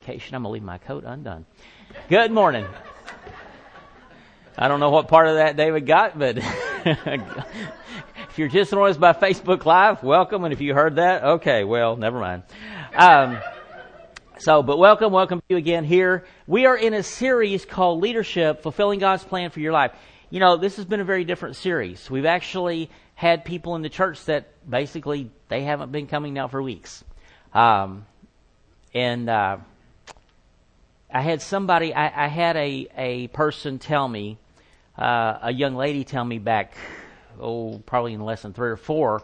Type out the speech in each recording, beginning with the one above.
vacation. I'm going to leave my coat undone. Good morning. I don't know what part of that David got, but if you're just joining us by Facebook Live, welcome. And if you heard that, okay, well, never mind. But welcome to you again here. We are in a series called Leadership, Fulfilling God's Plan for Your Life. You know, this has been a very different series. We've actually had people in the church that basically, they haven't been coming now for weeks. I had somebody, I had a person tell me, a young lady tell me back, probably in lesson 3 or 4,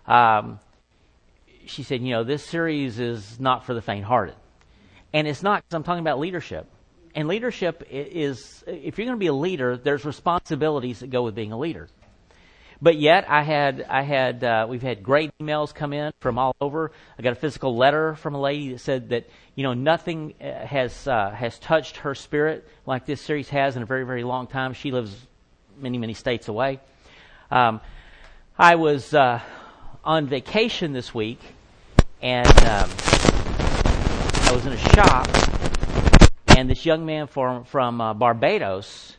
she said, you know, this series is not for the faint-hearted. And it's not, because I'm talking about leadership. And leadership is, if you're going to be a leader, there's responsibilities that go with being a leader. But yet, we've had great emails come in from all over. I got a physical letter from a lady that said that, you know, nothing has touched her spirit like this series has in a very, very long time. She lives many, many states away. I was on vacation this week, and I was in a shop, and this young man from Barbados,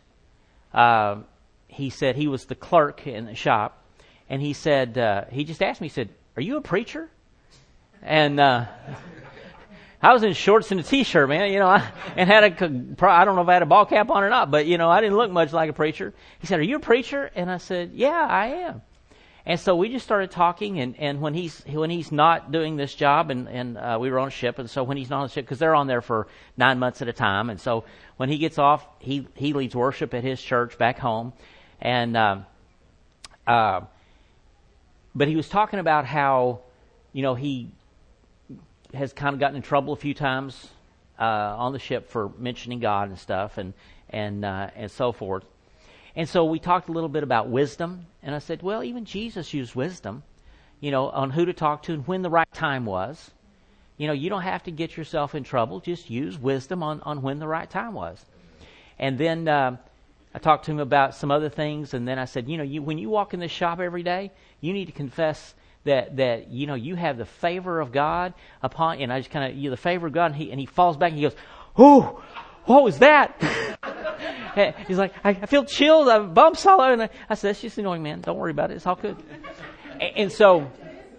he said he was the clerk in the shop, and he said, he just asked me, he said, "Are you a preacher?" And I was in shorts and a t-shirt, man, you know, and had I don't know if I had a ball cap on or not, but, you know, I didn't look much like a preacher. He said, "Are you a preacher?" And I said, "Yeah, I am." And so we just started talking, and when he's not doing this job, and we were on a ship, and so when he's not on the ship, because they're on there for 9 months at a time, and so when he gets off, he leads worship at his church back home. And, but he was talking about how, you know, he has kind of gotten in trouble a few times, on the ship for mentioning God and stuff and so forth. And so we talked a little bit about wisdom, and I said, well, even Jesus used wisdom, you know, on who to talk to and when the right time was. You know, you don't have to get yourself in trouble. Just use wisdom on when the right time was. And then, I talked to him about some other things, and then I said, you know, when you walk in this shop every day, you need to confess that you know, you have the favor of God upon, and I just kind of, the favor of God, and he falls back and he goes, "Oh, what was that?" He's like, I feel chilled, I have bumps all over. And I said, "That's just annoying, man. Don't worry about it. It's all good." And so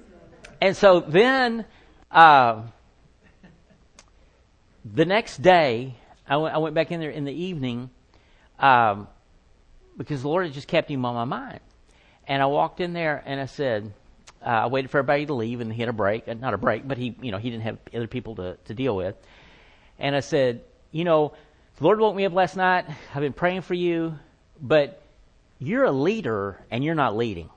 then, the next day, I went back in there in the evening, because the Lord had just kept him on my mind. And I walked in there and I said, I waited for everybody to leave, and he had a break, not a break, but he didn't have other people to deal with. And I said, you know, the Lord woke me up last night. I've been praying for you, but you're a leader and you're not leading.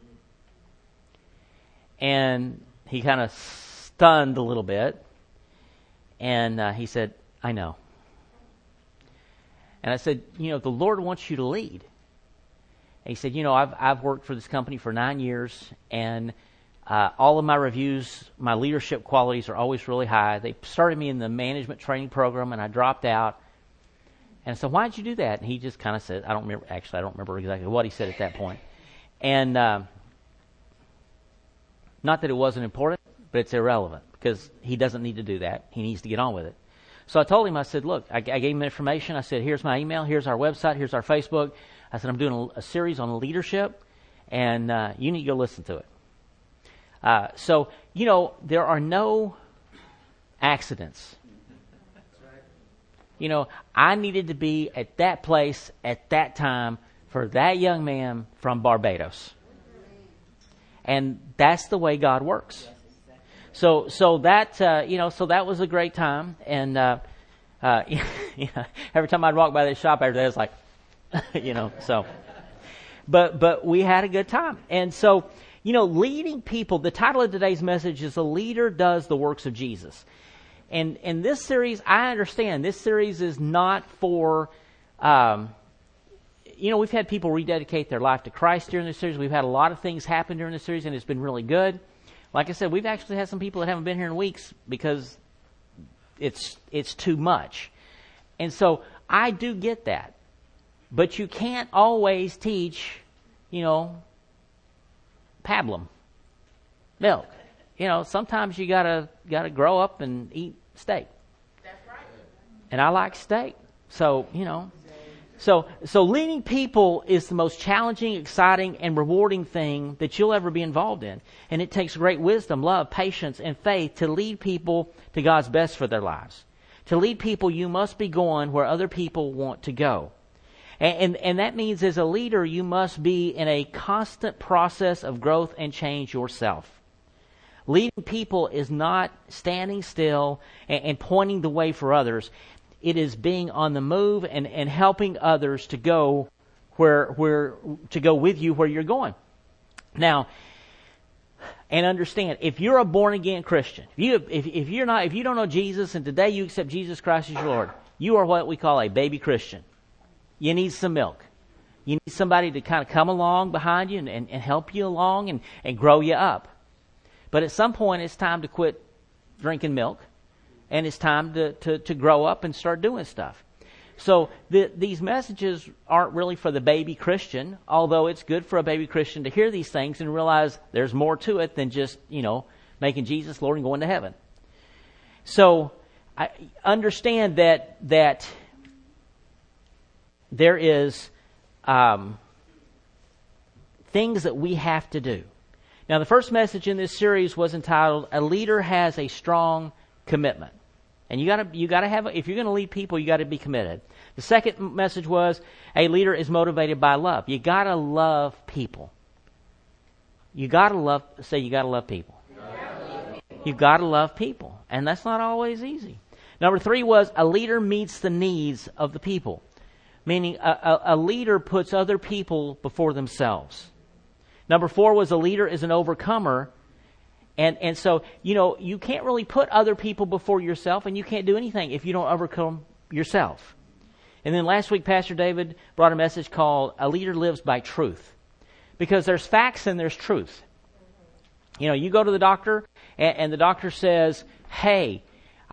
And he kind of stunned a little bit. And he said, "I know." And I said, you know, the Lord wants you to lead. And he said, you know, I've worked for this company for 9 years, and all of my reviews, my leadership qualities are always really high. They started me in the management training program, and I dropped out. And so, "Why did you do that?" And he just kind of said, I don't remember exactly what he said at that point. And not that it wasn't important, but it's irrelevant, because he doesn't need to do that. He needs to get on with it. So I told him, I said, look, I gave him information. I said, here's my email, here's our website, here's our Facebook. I said, I'm doing a series on leadership, and you need to go listen to it. So, you know, there are no accidents. You know, I needed to be at that place at that time for that young man from Barbados. And that's the way God works. So that, you know, so that was a great time. And, you know, every time I'd walk by this shop after that, it's like, you know, so, but we had a good time. And so, you know, leading people, the title of today's message is "A Leader Does the Works of Jesus." And in this series, I understand this series is not for, you know, we've had people rededicate their life to Christ during this series. We've had a lot of things happen during this series, and it's been really good. Like I said, we've actually had some people that haven't been here in weeks because it's too much. And so I do get that. But you can't always teach, you know, pablum, milk. You know, sometimes you gotta grow up and eat steak. That's right. And I like steak. So, So leading people is the most challenging, exciting, and rewarding thing that you'll ever be involved in. And it takes great wisdom, love, patience, and faith to lead people to God's best for their lives. To lead people, you must be going where other people want to go. And that means as a leader, you must be in a constant process of growth and change yourself. Leading people is not standing still and pointing the way for others. It is being on the move and helping others to go to go with you where you're going. Now, and understand, if you're a born again Christian, if you don't know Jesus and today you accept Jesus Christ as your Lord, you are what we call a baby Christian. You need some milk. You need somebody to kind of come along behind you and help you along and grow you up. But at some point, it's time to quit drinking milk. And it's time to grow up and start doing stuff. So these messages aren't really for the baby Christian, although it's good for a baby Christian to hear these things and realize there's more to it than just, making Jesus Lord and going to heaven. So I understand that there is things that we have to do. Now, the first message in this series was entitled, "A Leader Has a Strong Commitment." And you gotta have, if you're going to lead people, you got to be committed. The second message was, a leader is motivated by love. You got to love people. You got to love people. You got to love people. And that's not always easy. Number 3 was, a leader meets the needs of the people. Meaning a leader puts other people before themselves. Number 4 was, a leader is an overcomer. And so, you can't really put other people before yourself, and you can't do anything if you don't overcome yourself. And then last week, Pastor David brought a message called, "A Leader Lives by Truth." Because there's facts and there's truth. You go to the doctor, and the doctor says, "Hey,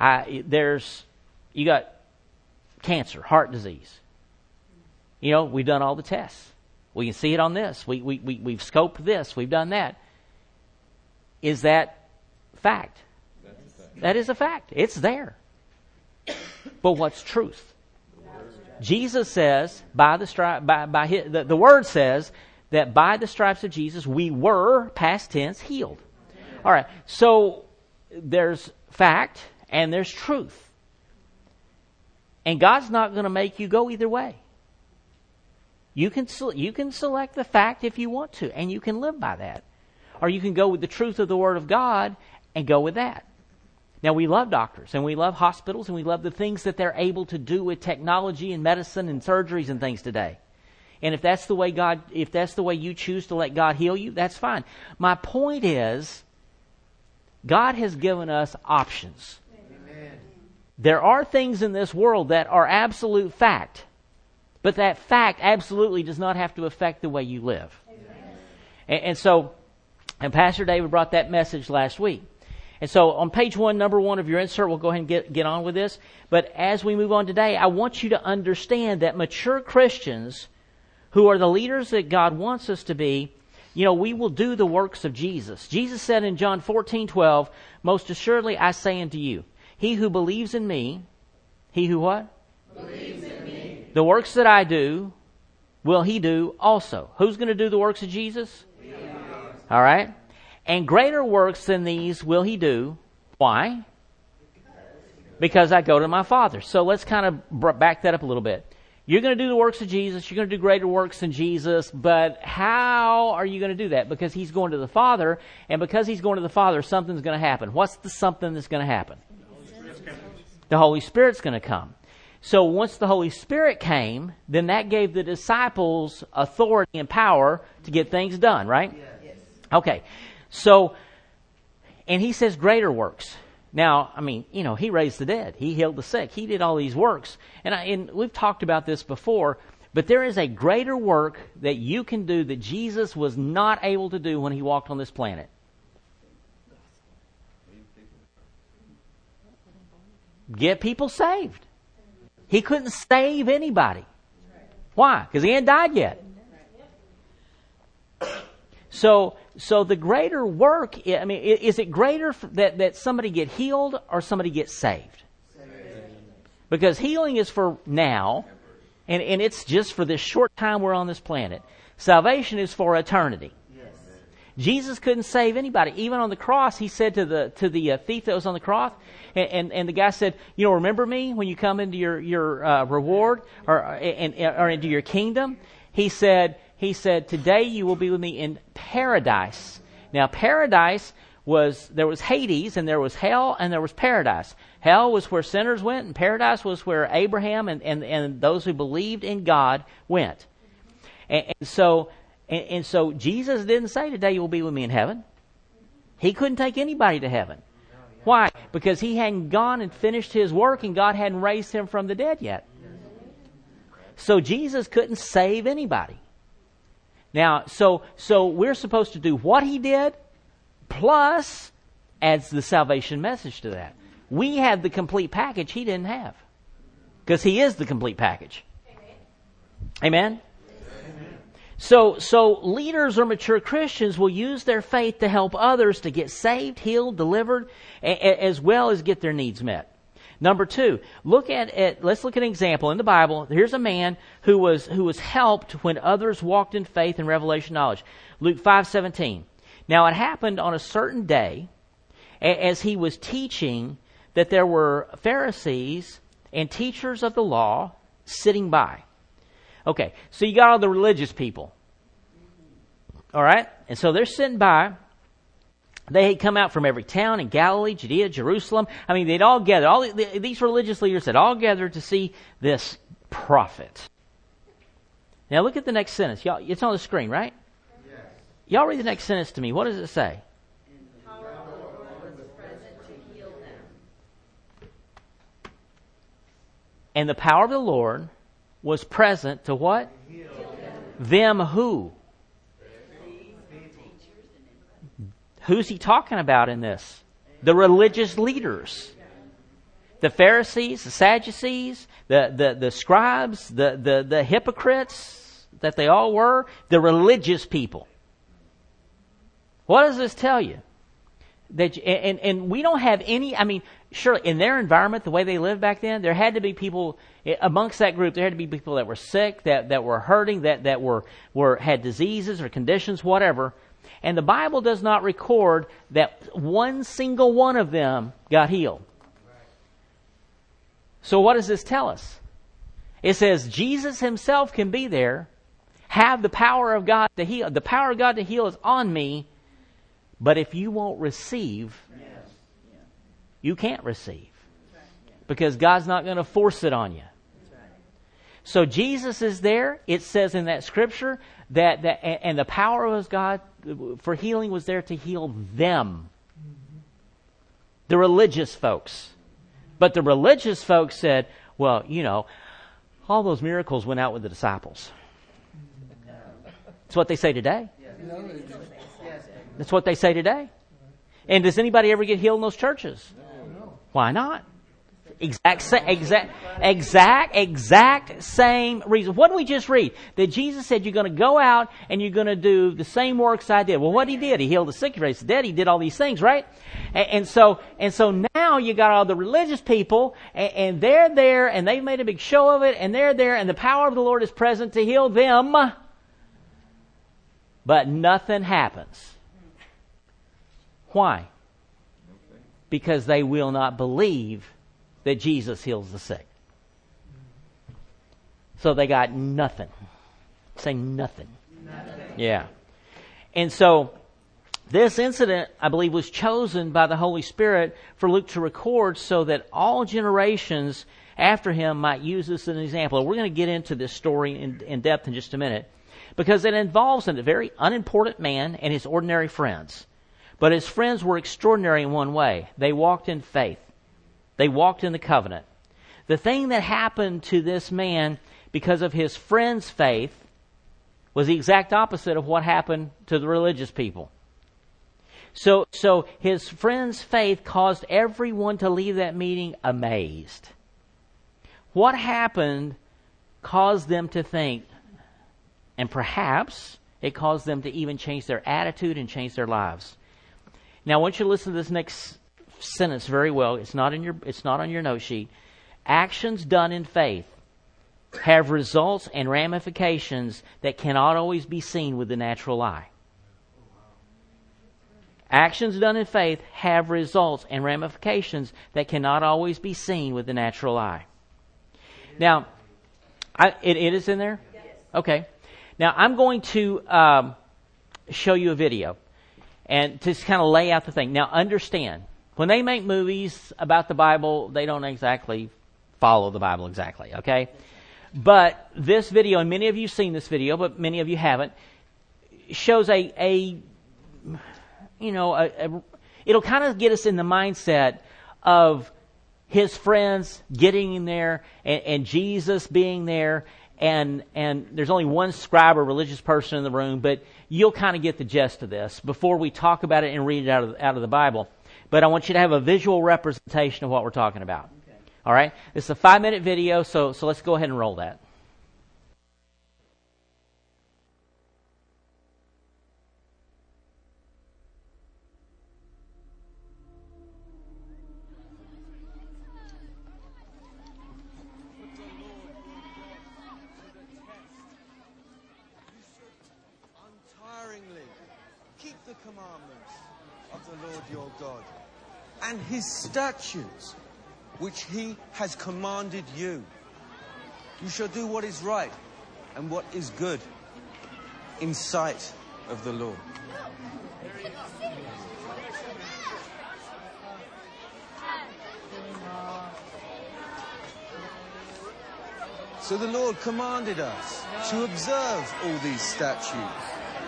you got cancer, heart disease." We've done all the tests. We can see it on this. We've scoped this. We've done that. Is that fact? That is a fact. It's there. But what's truth? Jesus says, the Word says that by the stripes of Jesus we were, past tense, healed. All right. So there's fact and there's truth. And God's not going to make you go either way. You can select the fact if you want to, and you can live by that. Or you can go with the truth of the Word of God and go with that. Now, we love doctors, and we love hospitals, and we love the things that they're able to do with technology and medicine and surgeries and things today. And if that's the way you choose to let God heal you, that's fine. My point is, God has given us options. Amen. There are things in this world that are absolute fact, but that fact absolutely does not have to affect the way you live. And Pastor David brought that message last week. And so on page 1, number 1 of your insert, we'll go ahead and get on with this. But as we move on today, I want you to understand that mature Christians who are the leaders that God wants us to be, we will do the works of Jesus. Jesus said in John 14:12, "Most assuredly I say unto you, he who believes in me," he who what? Believes in me. "The works that I do, will he do also." Who's going to do the works of Jesus? All right. "And greater works than these will he do." Why? Because I go to my Father. So let's kind of back that up a little bit. You're going to do the works of Jesus. You're going to do greater works than Jesus. But how are you going to do that? Because he's going to the Father. And because he's going to the Father, something's going to happen. What's the something that's going to happen? The Holy Spirit's going to come. So once the Holy Spirit came, then that gave the disciples authority and power to get things done, right? Okay, so, and he says greater works. Now, he raised the dead. He healed the sick. He did all these works. And we've talked about this before, but there is a greater work that you can do that Jesus was not able to do when he walked on this planet. Get people saved. He couldn't save anybody. Why? Because he hadn't died yet. So the greater work, is it greater that somebody get healed or somebody get saved? Because healing is for now, and it's just for this short time we're on this planet. Salvation is for eternity. Jesus couldn't save anybody. Even on the cross, he said to the thief that was on the cross, and the guy said, remember me when you come into your reward or into your kingdom. He said, today you will be with me in paradise. Now, paradise there was Hades, and there was hell, and there was paradise. Hell was where sinners went, and paradise was where Abraham and those who believed in God went. And so Jesus didn't say, today you will be with me in heaven. He couldn't take anybody to heaven. Why? Because he hadn't gone and finished his work, and God hadn't raised him from the dead yet. So Jesus couldn't save anybody. Now, so we're supposed to do what he did, plus adds the salvation message to that. We have the complete package he didn't have. Because he is the complete package. Amen? So leaders or mature Christians will use their faith to help others to get saved, healed, delivered, as well as get their needs met. Number 2, let's look at an example in the Bible. Here's a man who was helped when others walked in faith and revelation knowledge. Luke 5:17. Now it happened on a certain day, as he was teaching, that there were Pharisees and teachers of the law sitting by. Okay, so you got all the religious people. All right? And so they're sitting by. They had come out from every town in Galilee, Judea, Jerusalem. I mean, they'd all gathered. These religious leaders had all gathered to see this prophet. Now look at the next sentence. Y'all, it's on the screen, right? Yes. Y'all read the next sentence to me. What does it say? And the power of the Lord was present to what? Them who? Who's he talking about in this? The religious leaders. The Pharisees, the Sadducees, the scribes, the hypocrites that they all were, the religious people. What does this tell you? And we don't have any, surely in their environment, the way they lived back then, there had to be people, amongst that group, there had to be people that were sick, that were hurting, that had diseases or conditions, whatever. And the Bible does not record that one single one of them got healed. So what does this tell us? It says Jesus himself can be there, have the power of God to heal. The power of God to heal is on me, but if you won't receive, you can't receive. Because God's not going to force it on you. So Jesus is there. It says in that scripture that and the power of God for healing was there to heal them. The religious folks. But the religious folks said, well, all those miracles went out with the disciples. That's what they say today. That's what they say today. And does anybody ever get healed in those churches? Why not? Exact same reason. What did we just read? That Jesus said you're going to go out and you're going to do the same works I did. Well, what he did? He healed the sick, he raised the dead, he did all these things, right? And so now you got all the religious people, and they're there, and they've made a big show of it, and they're there, and the power of the Lord is present to heal them, but nothing happens. Why? Because they will not believe that Jesus heals the sick. So they got nothing. Say nothing. Yeah. And so this incident, I believe, was chosen by the Holy Spirit for Luke to record so that all generations after him might use this as an example. We're going to get into this story in depth in just a minute, because it involves a very unimportant man and his ordinary friends. But his friends were extraordinary in one way. They walked in faith. They walked in the covenant. The thing that happened to this man because of his friends' faith was the exact opposite of what happened to the religious people. So his friends' faith caused everyone to leave that meeting amazed. What happened caused them to think, and perhaps it caused them to even change their attitude and change their lives. Now, I want you to listen to this next sentence very well. It's not on your note sheet. Actions done in faith have results and ramifications that cannot always be seen with the natural eye. Actions done in faith have results and ramifications that cannot always be seen with the natural eye. Now, it is in there? Yes. Okay. Now, I'm going to show you a video and to kind of lay out the thing. Now, understand, when they make movies about the Bible, they don't exactly follow the Bible exactly, okay? But this video, and many of you have seen this video, but many of you haven't, shows it'll kind of get us in the mindset of his friends getting in there and Jesus being there, and there's only one scribe or religious person in the room, but you'll kind of get the gist of this before we talk about it and read it out of the Bible. But I want you to have a visual representation of what we're talking about. Okay. All right? It's a 5-minute video, so let's go ahead and roll that. Keep the commandments of the Lord your God and his statutes, which he has commanded you. You shall do what is right and what is good in sight of the Lord. So the Lord commanded us to observe all these statutes.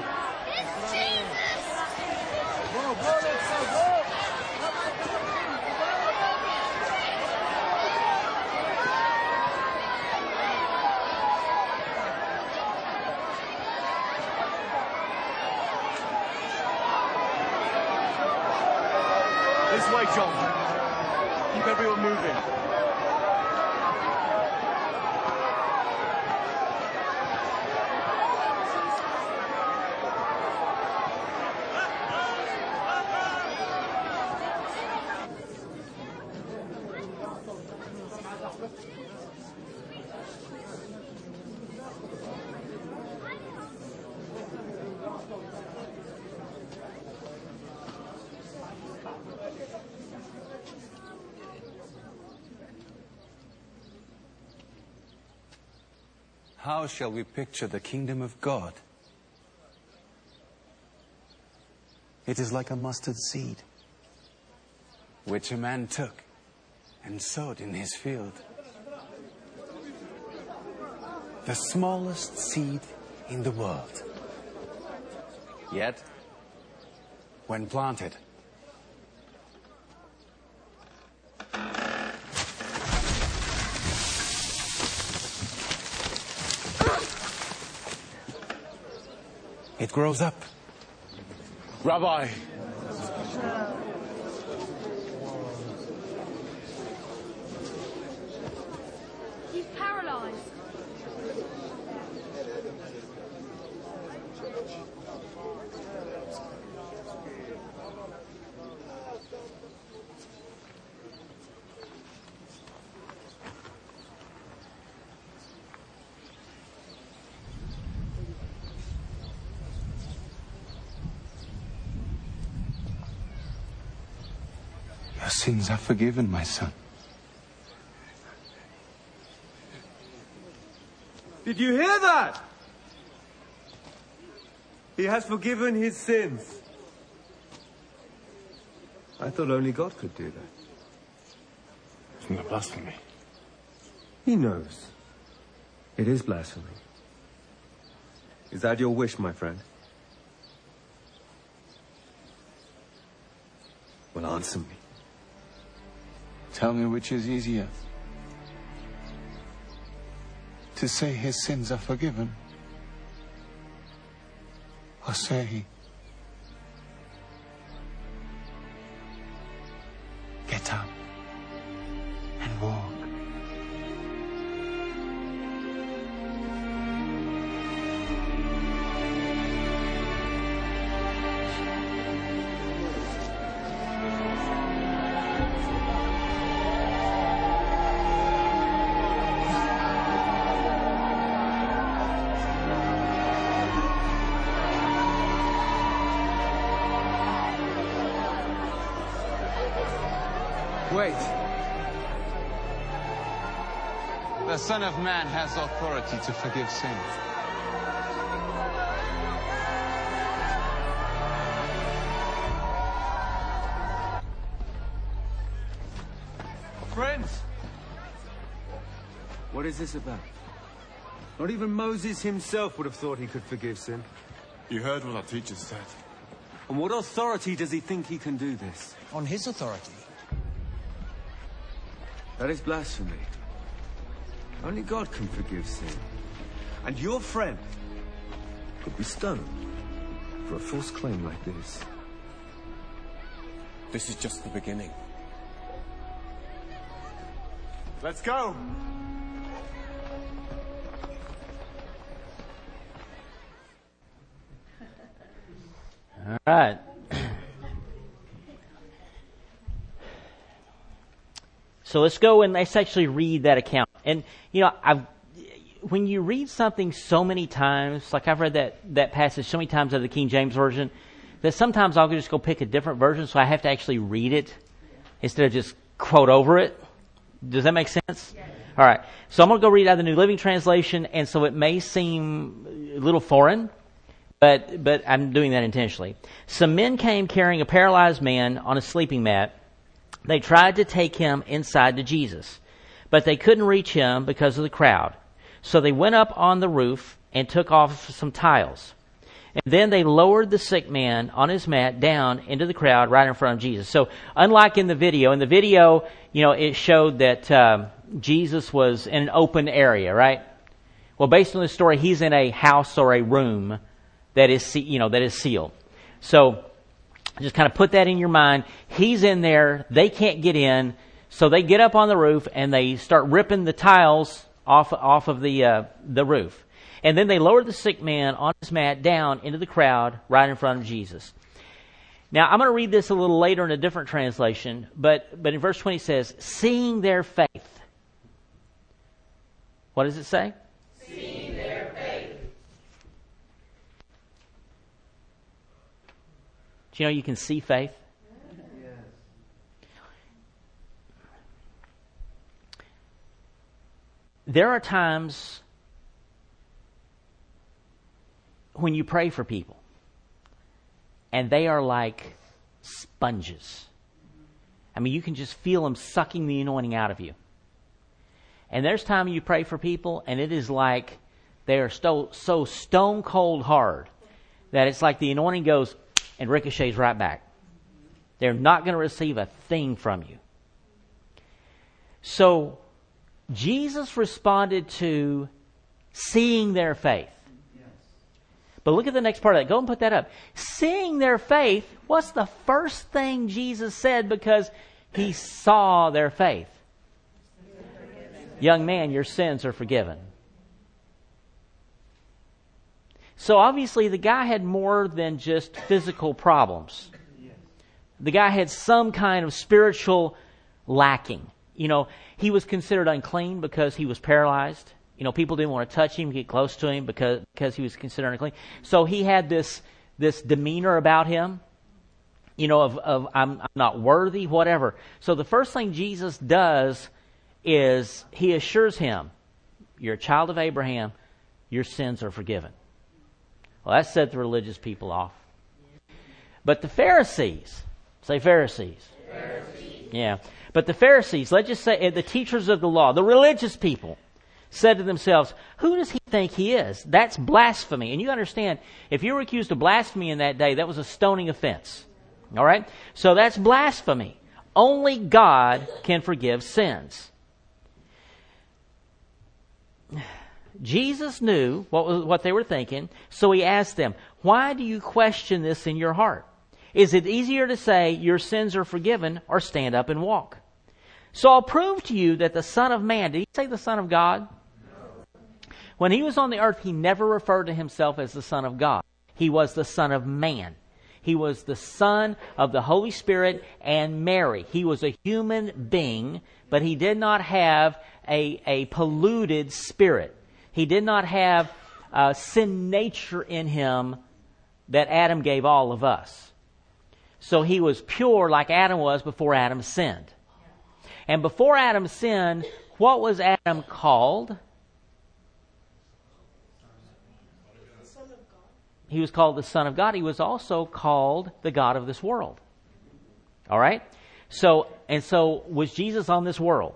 This way, John. Keep everyone moving. How shall we picture the kingdom of God? It is like a mustard seed, which a man took and sowed in his field. The smallest seed in the world. Yet, when planted, it grows up. Rabbi, he's paralyzed. Your sins are forgiven, my son. did you hear that? He has forgiven his sins. I thought only God could do that. Isn't that blasphemy? He knows. It is blasphemy. Is that your wish, my friend? Well, answer me. Tell me which is easier. To say his sins are forgiven, or say, get up and walk. Wait. The Son of Man has authority to forgive sin. Friends, What is this about? Not even Moses himself would have thought he could forgive sin. You heard what our teacher said. On what authority does he think he can do this? on his authority. That is blasphemy. Only God can forgive sin. And your friend could be stoned for a false claim like this. This is just the beginning. Let's go! All right. So let's go and let's actually read that account. And, you know, when you read something so many times, like I've read that passage so many times out of the King James Version, that sometimes I'll just go pick a different version, so I have to actually read it instead of just quote over it. Does that make sense? Yes. All right. So I'm going to go read out of the New Living Translation, and so it may seem a little foreign, but I'm doing that intentionally. Some men came carrying a paralyzed man on a sleeping mat. They tried to take him inside to Jesus, but they couldn't reach him because of the crowd. So they went up on the roof and took off some tiles. And then they lowered the sick man on his mat down into the crowd right in front of Jesus. So unlike in the video, you know, it showed that Jesus was in an open area, right? Well, based on the story, he's in a house or a room that is sealed. So just kind of put that in your mind. He's in there. They can't get in. So they get up on the roof and they start ripping the tiles off of the roof. And then they lowered the sick man on his mat down into the crowd right in front of Jesus. Now, I'm going to read this a little later in a different translation, but in verse 20 it says, seeing their faith. What does it say? Seeing their faith. Do you know you can see faith? Yes. There are times when you pray for people and they are like sponges. I mean, you can just feel them sucking the anointing out of you. And there's time you pray for people and it is like they are so stone cold hard that it's like the anointing goes and ricochets right back. They're not going to receive a thing from you. So Jesus responded to seeing their faith. But look at the next part of that. Go and put that up. Seeing their faith, what's the first thing Jesus said because he saw their faith? Young man, your sins are forgiven. So obviously the guy had more than just physical problems. The guy had some kind of spiritual lacking. You know, he was considered unclean because he was paralyzed. You know, people didn't want to touch him, get close to him because he was considered unclean. So he had this demeanor about him, you know, of I'm not worthy, whatever. So the first thing Jesus does is he assures him, you're a child of Abraham, your sins are forgiven. Well, that set the religious people off. But the Pharisees, say Pharisees. Pharisees. Yeah. But the Pharisees, let's just say the teachers of the law, the religious people, said to themselves, who does he think he is? That's blasphemy. And you understand, if you were accused of blasphemy in that day, that was a stoning offense. All right? So that's blasphemy. Only God can forgive sins. Jesus knew what they were thinking, so he asked them, why do you question this in your heart? Is it easier to say your sins are forgiven or stand up and walk? So I'll prove to you that the Son of Man, did he say the Son of God? When he was on the earth, he never referred to himself as the Son of God. He was the Son of Man. He was the Son of the Holy Spirit and Mary. He was a human being, but he did not have a polluted spirit. He did not have sin nature in him that Adam gave all of us. So he was pure like Adam was before Adam sinned. And before Adam sinned, what was Adam called? He was called the Son of God. He was also called the God of this world. All right? So was Jesus on this world?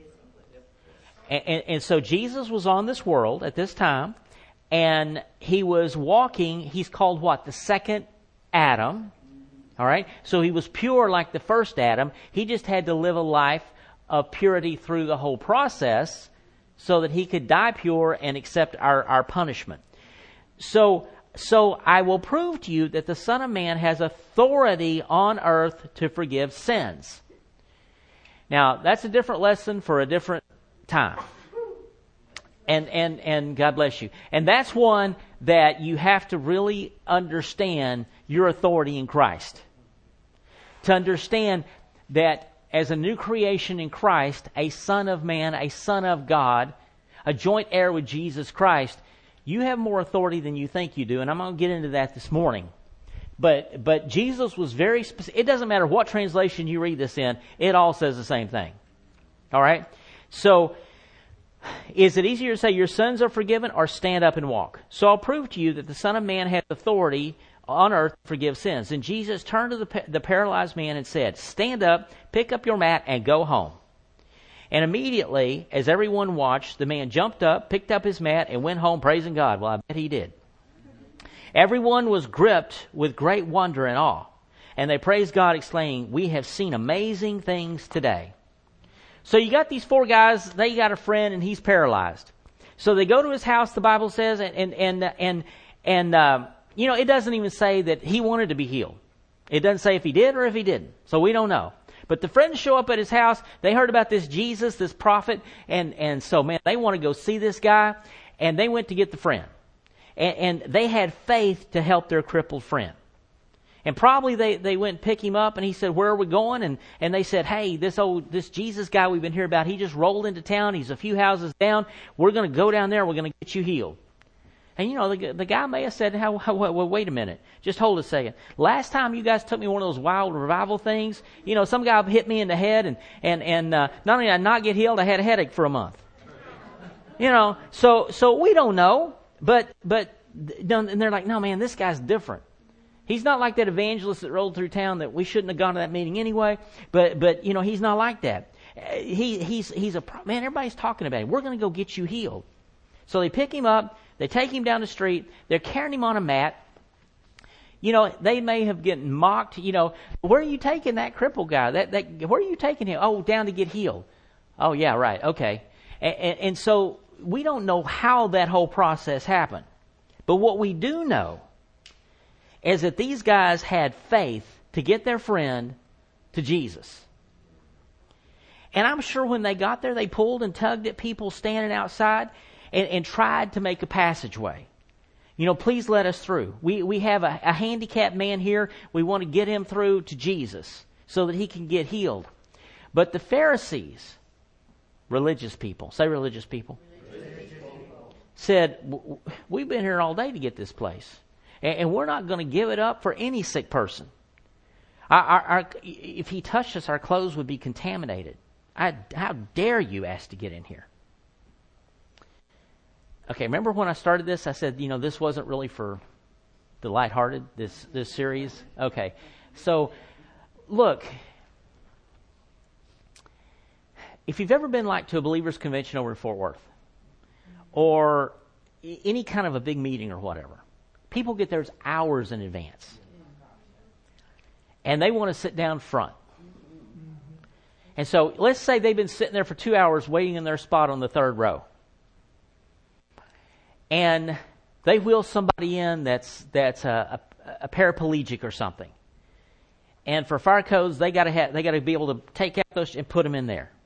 And so Jesus was on this world at this time, and he was walking. He's called what? The second Adam. All right? So he was pure like the first Adam. He just had to live a life of purity through the whole process so that he could die pure and accept our punishment. So I will prove to you that the Son of Man has authority on earth to forgive sins. Now, that's a different lesson for a different time. And God bless you. And that's one that you have to really understand your authority in Christ. To understand that as a new creation in Christ, a son of man, a son of God, a joint heir with Jesus Christ, you have more authority than you think you do, and I'm going to get into that this morning. But Jesus was very specific. It doesn't matter what translation you read this in, it all says the same thing. All right? So, is it easier to say your sins are forgiven or stand up and walk? So I'll prove to you that the Son of Man has authority on earth to forgive sins. And Jesus turned to the paralyzed man and said, stand up, pick up your mat, and go home. And immediately, as everyone watched, the man jumped up, picked up his mat, and went home praising God. Well, I bet he did. Everyone was gripped with great wonder and awe. And they praised God, exclaiming, we have seen amazing things today. So you got these four guys, they got a friend, and he's paralyzed. So they go to his house, the Bible says, and it doesn't even say that he wanted to be healed. It doesn't say if he did or if he didn't. So we don't know. But the friends show up at his house. They heard about this Jesus, this prophet, and so, man, they want to go see this guy, and they went to get the friend. And they had faith to help their crippled friend. And probably they went and pick him up, and he said, where are we going? And they said, hey, this Jesus guy we've been hearing about, he just rolled into town. He's a few houses down. We're going to go down there. We're going to get you healed. And, the guy may have said, wait a minute. Just hold a second. Last time you guys took me one of those wild revival things, some guy hit me in the head, and not only did I not get healed, I had a headache for a month. So we don't know. But and they're like, no, man, this guy's different. He's not like that evangelist that rolled through town that we shouldn't have gone to that meeting anyway. But he's not like that. He's man, everybody's talking about him. We're going to go get you healed. So they pick him up. They take him down the street. They're carrying him on a mat. They may have gotten mocked. Where are you taking that crippled guy? Where are you taking him? Oh, down to get healed. Oh, yeah, right. Okay. And so we don't know how that whole process happened. But what we do know is that these guys had faith to get their friend to Jesus. And I'm sure when they got there, they pulled and tugged at people standing outside and tried to make a passageway. Please let us through. We have a handicapped man here. We want to get him through to Jesus so that he can get healed. But the Pharisees, religious people, say religious people, said, we've been here all day to get this place. And we're not going to give it up for any sick person. If he touched us, our clothes would be contaminated. How dare you ask to get in here? Okay, remember when I started this, I said, this wasn't really for the lighthearted, this series? Okay, so, look, if you've ever been to a believers convention over in Fort Worth, or any kind of a big meeting or whatever, people get theirs hours in advance. And they want to sit down front. And so, let's say they've been sitting there for 2 hours waiting in their spot on the third row. And they wheel somebody in that's a paraplegic or something. And for fire codes, they got to be able to take out those and put them in there.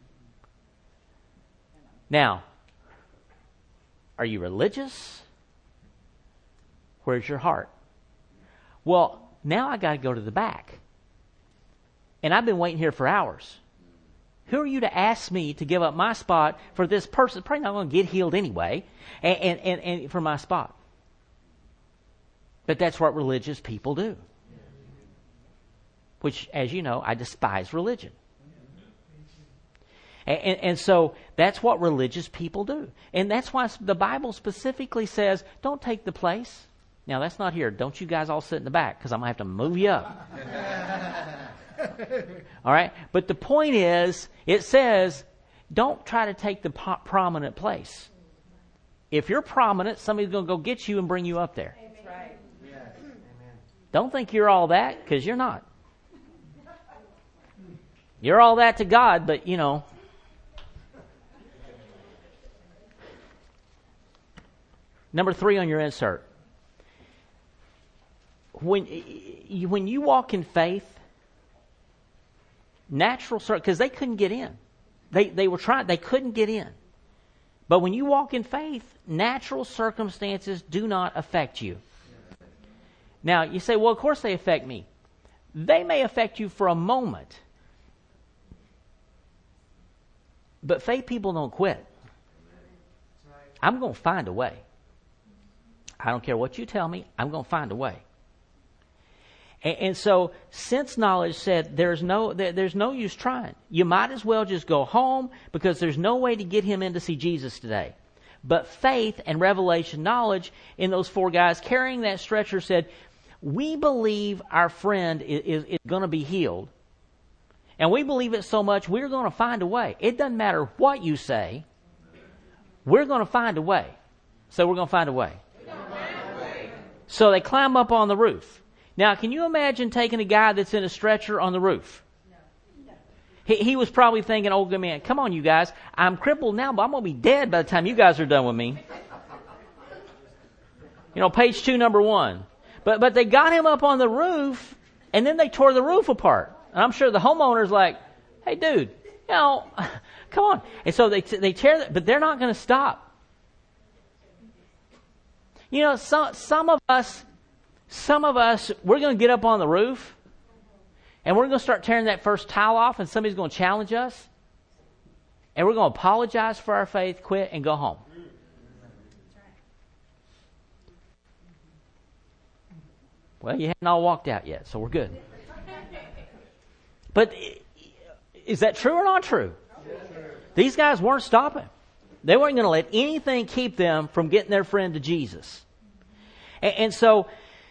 Now, are you religious? Where's your heart? Well, now I got to go to the back. And I've been waiting here for hours. Who are you to ask me to give up my spot for this person? Probably not going to get healed anyway, and for my spot. But that's what religious people do. Which, as you know, I despise religion. And so that's what religious people do. And that's why the Bible specifically says, don't take the place. Now, that's not here. Don't you guys all sit in the back, because I'm going to have to move you up. All right? But the point is, it says, don't try to take the prominent place. If you're prominent, somebody's going to go get you and bring you up there. That's right. Yes. Amen. Don't think you're all that, because you're not. You're all that to God, but, you know. Number 3 on your insert. When you walk in faith, because they couldn't get in. They were trying, they couldn't get in. But when you walk in faith, natural circumstances do not affect you. Now, you say, well, of course they affect me. They may affect you for a moment. But faith people don't quit. I'm going to find a way. I don't care what you tell me, I'm going to find a way. And so, sense knowledge said there's no use trying. You might as well just go home, because there's no way to get him in to see Jesus today. But faith and revelation knowledge in those 4 guys carrying that stretcher said, we believe our friend is going to be healed. And we believe it so much, we're going to find a way. It doesn't matter what you say. We're going to find a way. So we're going to find a way. So they climb up on the roof. Now, can you imagine taking a guy that's in a stretcher on the roof? No. He was probably thinking, oh, man, come on, you guys. I'm crippled now, but I'm going to be dead by the time you guys are done with me. You know, page 2, number 1. But they got him up on the roof, and then they tore the roof apart. And I'm sure the homeowner's like, hey, dude, you know, come on. And so they tear that, but they're not going to stop. You know, some of us, we're going to get up on the roof, and we're going to start tearing that first tile off, and somebody's going to challenge us, and we're going to apologize for our faith, quit, and go home. Well, you haven't all walked out yet, so we're good. But is that true or not true? These guys weren't stopping. They weren't going to let anything keep them from getting their friend to Jesus. And so,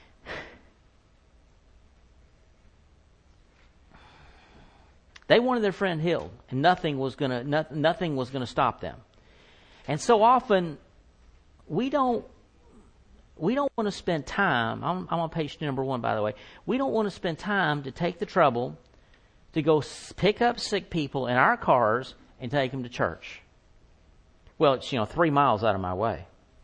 they wanted their friend healed, and nothing was going to stop them. And so often, we don't want to spend time. I'm on page number 1, by the way. We don't want to spend time to take the trouble to go pick up sick people in our cars and take them to church. Well, it's 3 miles out of my way.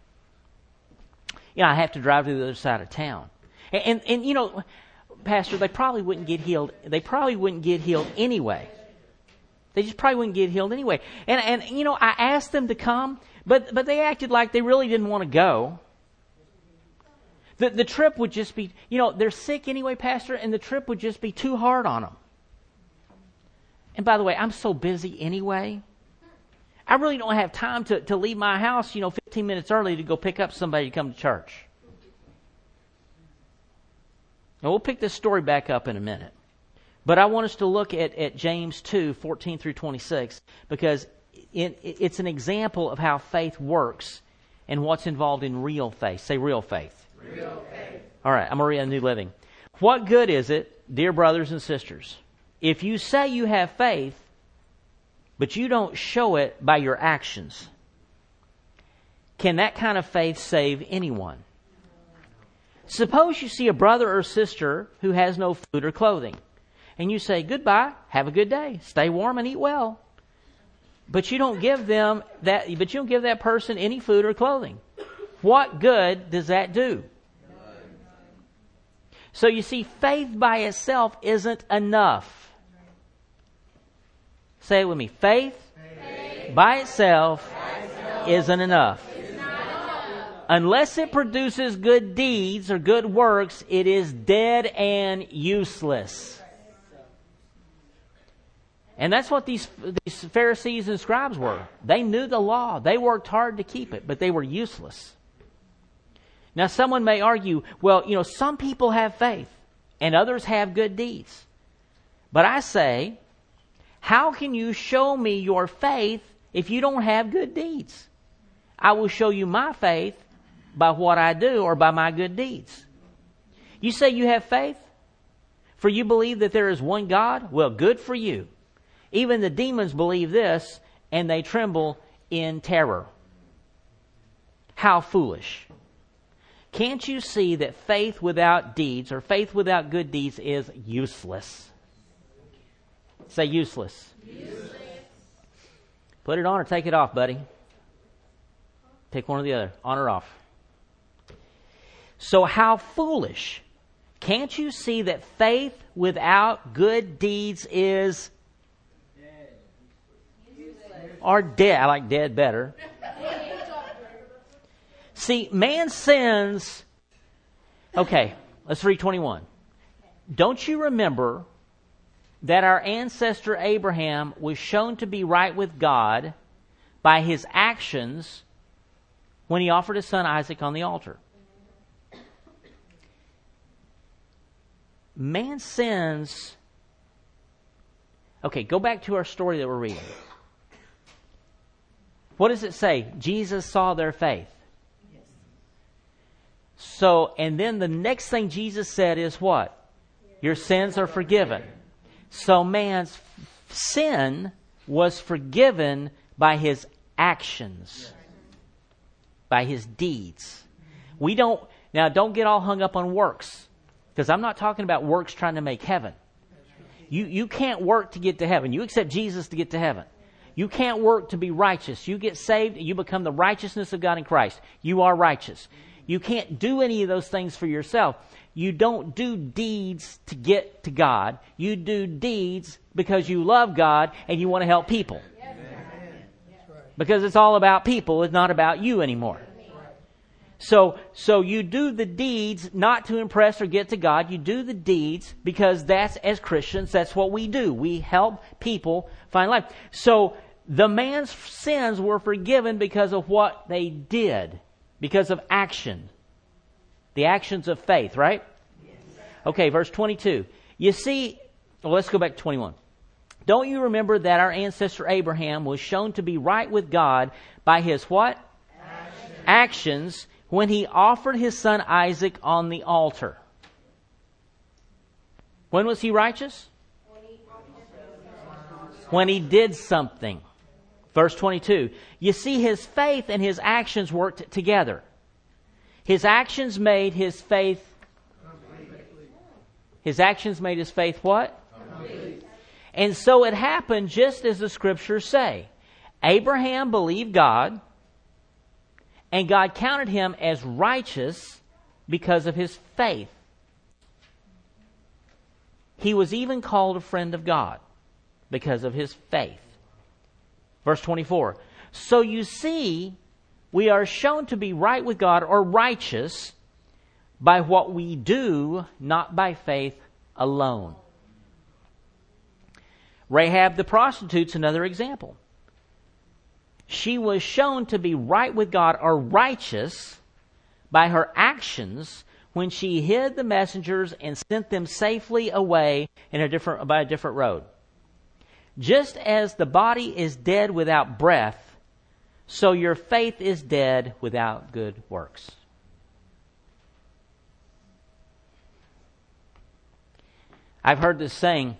I have to drive to the other side of town. And Pastor, they probably wouldn't get healed. They probably wouldn't get healed anyway. They just probably wouldn't get healed anyway. And I asked them to come, but they acted like they really didn't want to go. The trip would just be, they're sick anyway, Pastor, and the trip would just be too hard on them. And by the way, I'm so busy anyway. I really don't have time to leave my house, 15 minutes early to go pick up somebody to come to church. And we'll pick this story back up in a minute. But I want us to look at James 2, 14 through 26, because it's an example of how faith works and what's involved in real faith. Say real faith. Real faith. All right, I'm going to read a New Living. What good is it, dear brothers and sisters, if you say you have faith, but you don't show it by your actions? Can that kind of faith save anyone? Suppose you see a brother or sister who has no food or clothing, and you say, goodbye, have a good day, stay warm and eat well. But you don't give that person any food or clothing. What good does that do? So you see, faith by itself isn't enough. Say it with me. Faith by itself isn't enough. Unless it produces good deeds or good works, it is dead and useless. And that's what these Pharisees and scribes were. They knew the law. They worked hard to keep it, but they were useless. Now, someone may argue, well, some people have faith and others have good deeds. But I say, How can you show me your faith if you don't have good deeds? I will show you my faith by what I do or by my good deeds. You say you have faith? For you believe that there is one God? Well, good for you. Even the demons believe this, and they tremble in terror. How foolish. Can't you see that faith without deeds, or faith without good deeds, is useless? Say useless. Useless. Put it on or take it off, buddy. Take one or the other, on or off. So how foolish. Can't you see that faith without good deeds is dead? Or dead. I like dead better. See, man sins. Okay, let's read 21. Don't you remember that our ancestor Abraham was shown to be right with God by his actions when he offered his son Isaac on the altar? Man sins. Okay, go back to our story that we're reading. What does it say? Jesus saw their faith. So, and then the next thing Jesus said is what? Your sins are forgiven. So man's sin was forgiven by his actions, by his deeds. Don't get all hung up on works, because I'm not talking about works trying to make heaven. You can't work to get to heaven. You accept Jesus to get to heaven. You can't work to be righteous. You get saved, you become the righteousness of God in Christ. You are righteous. You can't do any of those things for yourself. You don't do deeds to get to God. You do deeds because you love God and you want to help people. Because it's all about people. It's not about you anymore. So you do the deeds not to impress or get to God. You do the deeds because that's, as Christians, that's what we do. We help people find life. So the man's sins were forgiven because of what they did. Because of action. The actions of faith, right? Okay, verse 22. You see, let's go back to 21. Don't you remember that our ancestor Abraham was shown to be right with God by his what? Actions when he offered his son Isaac on the altar. When was he righteous? When he did something. Verse 22. You see, his faith and his actions worked together. His actions made his faith. His actions made his faith what? Complete. And so it happened just as the scriptures say. Abraham believed God, and God counted him as righteous because of his faith. He was even called a friend of God because of his faith. Verse 24. So you see, we are shown to be right with God or righteous by what we do, not by faith alone. Rahab the prostitute's another example. She was shown to be right with God or righteous by her actions when she hid the messengers and sent them safely away by a different road. Just as the body is dead without breath, so your faith is dead without good works. I've heard this saying,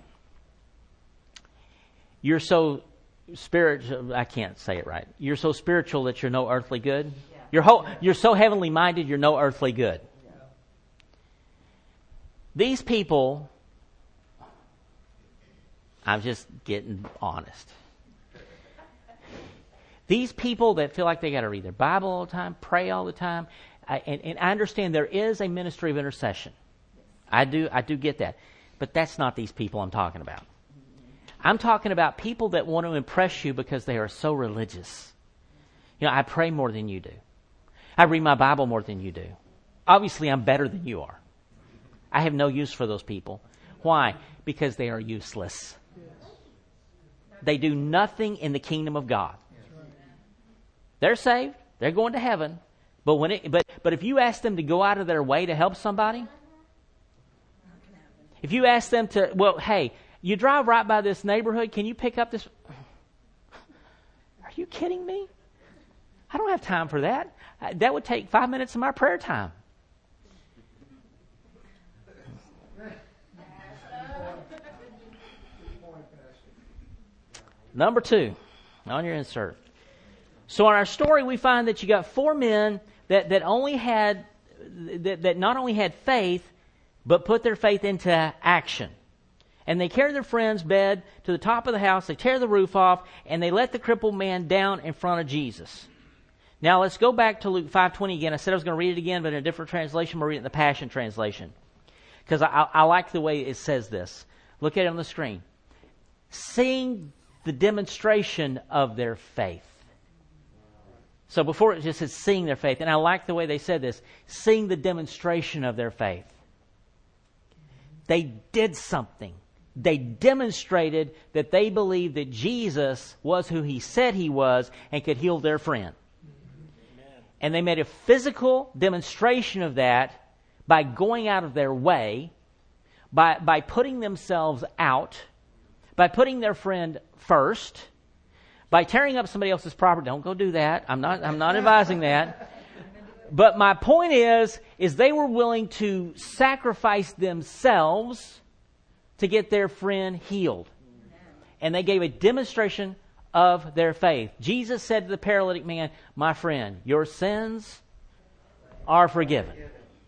you're so spiritual, I can't say it right. You're so spiritual that you're no earthly good. You're so heavenly minded, you're no earthly good. These people, I'm just getting honest. These people that feel like they got to read their Bible all the time, pray all the time, and I understand there is a ministry of intercession. I do get that. But that's not these people I'm talking about. I'm talking about people that want to impress you because they are so religious. You know, I pray more than you do. I read my Bible more than you do. Obviously, I'm better than you are. I have no use for those people. Why? Because they are useless. They do nothing in the kingdom of God. They're saved. They're going to heaven. But if you ask them to go out of their way to help somebody, if you ask them to, well, hey, you drive right by this neighborhood. Can you pick up this? Are you kidding me? I don't have time for that. That would take 5 minutes of my prayer time. Number 2, on your insert. So in our story, we find that you got 4 men that not only had faith, but put their faith into action. And they carry their friend's bed to the top of the house, they tear the roof off, and they let the crippled man down in front of Jesus. Now let's go back to Luke 5:20 again. I said I was going to read it again, but in a different translation. We'll read it in the Passion Translation. Because I like the way it says this. Look at it on the screen. Seeing the demonstration of their faith. So before it just says seeing their faith, and I like the way they said this, seeing the demonstration of their faith. They did something. They demonstrated that they believed that Jesus was who He said He was and could heal their friend. Amen. And they made a physical demonstration of that by going out of their way, by putting themselves out, by putting their friend first, by tearing up somebody else's property. Don't go do that. I'm not advising that. But my point is they were willing to sacrifice themselves to get their friend healed. And they gave a demonstration of their faith. Jesus said to the paralytic man, "My friend, your sins are forgiven."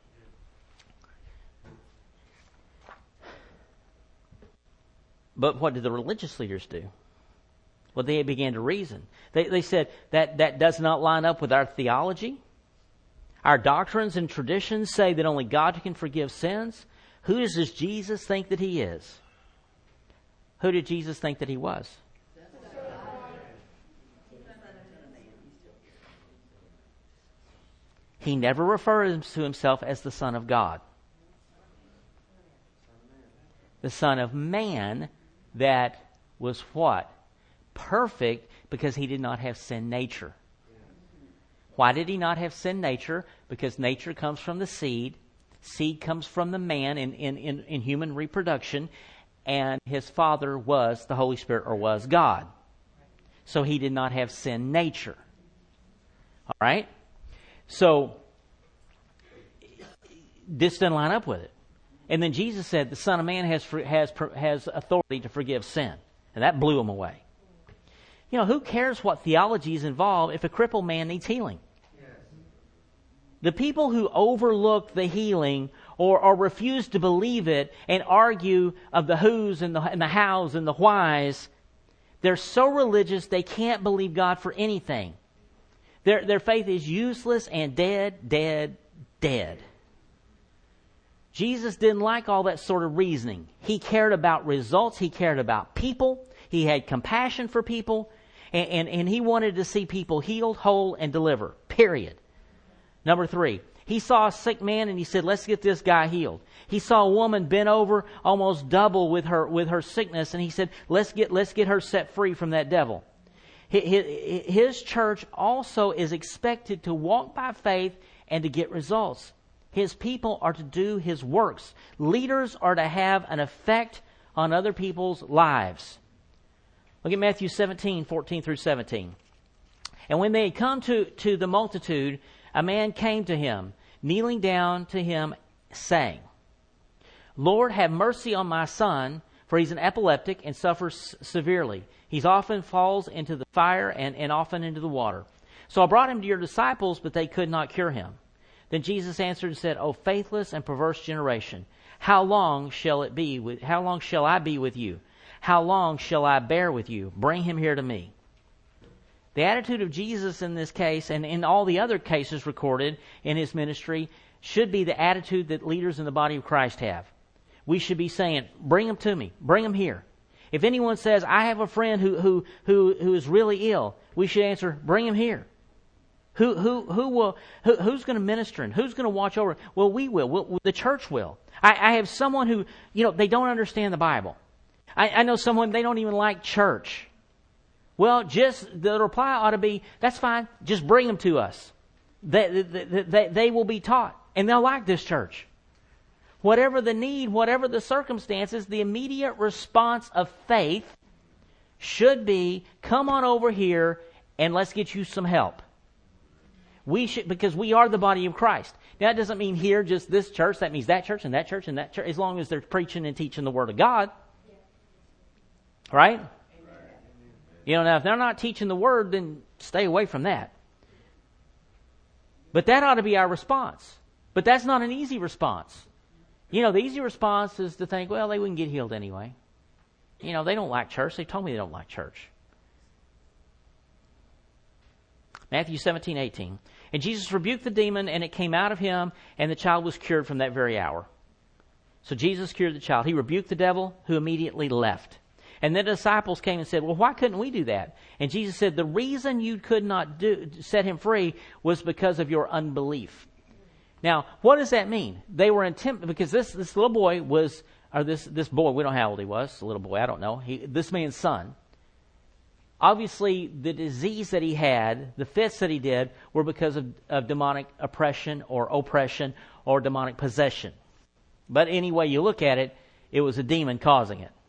But what did the religious leaders do? Well, they began to reason. They said that does not line up with our theology. Our doctrines and traditions say that only God can forgive sins. Who does Jesus think that He is? Who did Jesus think that He was? He never referred to Himself as the Son of God. The Son of Man that was what? Perfect, because He did not have sin nature. Why did He not have sin nature? Because nature comes from the seed. Seed comes from the man in human reproduction. And His Father was the Holy Spirit, or was God. So He did not have sin nature. All right? So this doesn't line up with it. And then Jesus said the Son of Man has authority to forgive sin. And that blew him away. You know, who cares what theology is involved if a crippled man needs healing? The people who overlook the healing or refuse to believe it and argue of the who's and the how's and the why's, they're so religious they can't believe God for anything. Their faith is useless and dead. Jesus didn't like all that sort of reasoning. He cared about results. He cared about people. He had compassion for people. And He wanted to see people healed, whole, and deliver. Period. Number 3, He saw a sick man and He said, "Let's get this guy healed." He saw a woman bent over, almost double with her sickness, and He said, "Let's get her set free from that devil." His church also is expected to walk by faith and to get results. His people are to do His works. Leaders are to have an effect on other people's lives. Look at Matthew 17:14 through 17. "And when they had come to the multitude, a man came to Him, kneeling down to Him, saying, 'Lord, have mercy on my son, for he's an epileptic and suffers severely. He often falls into the fire and often into the water. So I brought him to your disciples, but they could not cure him.' Then Jesus answered and said, 'O faithless and perverse generation, how long shall I be with you? How long shall I bear with you? Bring him here to me.'" The attitude of Jesus in this case, and in all the other cases recorded in His ministry, should be the attitude that leaders in the body of Christ have. We should be saying, "Bring him to me. Bring him here." If anyone says, "I have a friend who is really ill," we should answer, "Bring him here." Who's going to minister and who's going to watch over? Well, we will. The church will. I have someone who, they don't understand the Bible. I know someone, they don't even like church. Well, the reply ought to be, "That's fine. Just bring them to us. They will be taught, and they'll like this church." whatever the need, whatever the circumstances, the immediate response of faith should be, come on over here and let's get you some help. We should, because we are the body of Christ. Now, that doesn't mean here just this church. That means that church and that church and that church, as long as they're preaching and teaching the Word of God. Right? You know, now, if they're not teaching the Word, then stay away from that. But that ought to be our response. But that's not an easy response. You know, the easy response is to think, well, they wouldn't get healed anyway. You know, they don't like church. They told me they don't like church. Matthew 17:18. And Jesus rebuked the demon, and it came out of him, and the child was cured from that very hour. So Jesus cured the child. He rebuked the devil, who immediately left. And then the disciples came and said, well, why couldn't we do that? And Jesus said, the reason you could not set him free was because of your unbelief. Now, what does that mean? They were intimidated, because this little boy was, or this boy, we don't know how old he was, a little boy, I don't know, this man's son. Obviously, the disease that he had, the fits that he did, were because of demonic oppression or demonic possession. But any way you look at it, it was a demon causing it.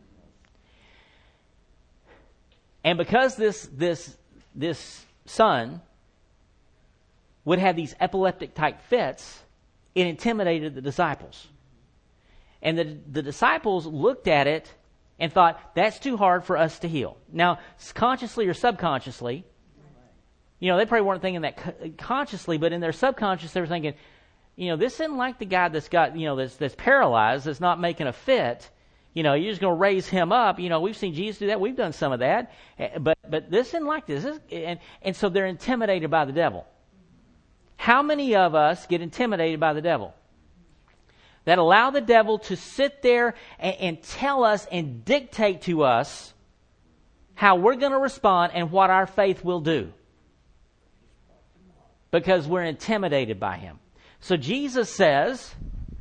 And because this son would have these epileptic type fits, it intimidated the disciples. And the disciples looked at it and thought, that's too hard for us to heal. Now, consciously or subconsciously, you know, they probably weren't thinking that consciously, but in their subconscious, they were thinking, you know, this isn't like the guy that's got, you know, that's paralyzed, that's not making a fit. You know, you're just going to raise him up. You know, we've seen Jesus do that. We've done some of that. But this isn't like this. And so they're intimidated by the devil. How many of us get intimidated by the devil? That allow the devil to sit there and tell us and dictate to us how we're going to respond and what our faith will do. Because we're intimidated by him. So Jesus says,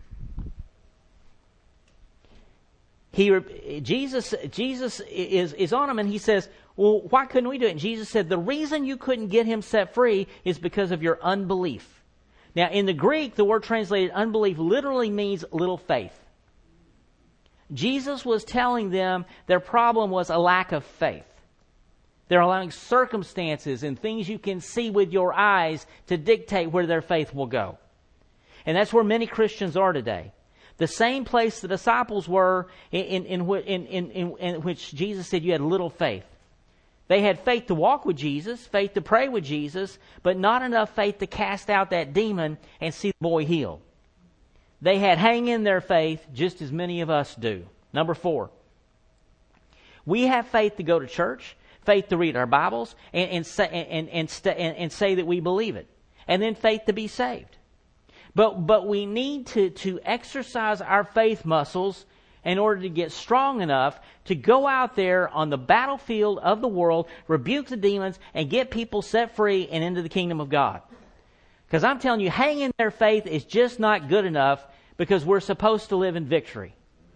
Jesus is on him, and he says, well, why couldn't we do it? And Jesus said, the reason you couldn't get him set free is because of your unbelief. Now, in the Greek, the word translated unbelief literally means little faith. Jesus was telling them their problem was a lack of faith. They're allowing circumstances and things you can see with your eyes to dictate where their faith will go. And that's where many Christians are today. The same place the disciples were in which Jesus said you had little faith. They had faith to walk with Jesus, faith to pray with Jesus, but not enough faith to cast out that demon and see the boy healed. They had hang in their faith just as many of us do. Number 4. We have faith to go to church, faith to read our Bibles, and say that we believe it. And then faith to be saved. But we need to exercise our faith muscles in order to get strong enough to go out there on the battlefield of the world, rebuke the demons, and get people set free and into the kingdom of God. Because I'm telling you, hang in their faith is just not good enough, because we're supposed to live in victory.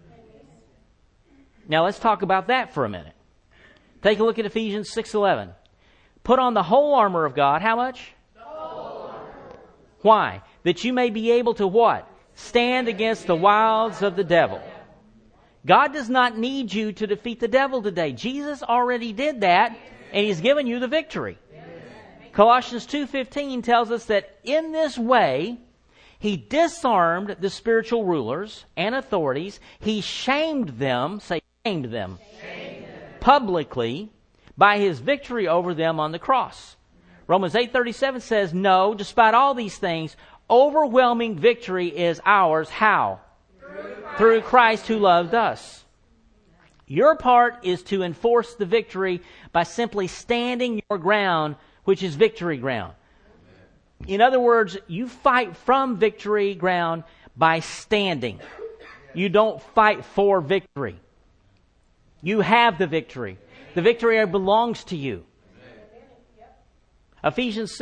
Now let's talk about that for a minute. Take a look at Ephesians 6:11. Put on the whole armor of God. How much? The whole armor. Why? That you may be able to what? Stand against the wiles of the devil. God does not need you to defeat the devil today. Jesus already did that, and He's given you the victory. Colossians 2:15 tells us that in this way, He disarmed the spiritual rulers and authorities. He shamed them, say shamed them, publicly by His victory over them on the cross. Romans 8:37 says, no, despite all these things, overwhelming victory is ours. How? Through Christ who loved us. Your part is to enforce the victory by simply standing your ground, which is victory ground. In other words, you fight from victory ground by standing. You don't fight for victory. You have the victory. The victory belongs to you. Ephesians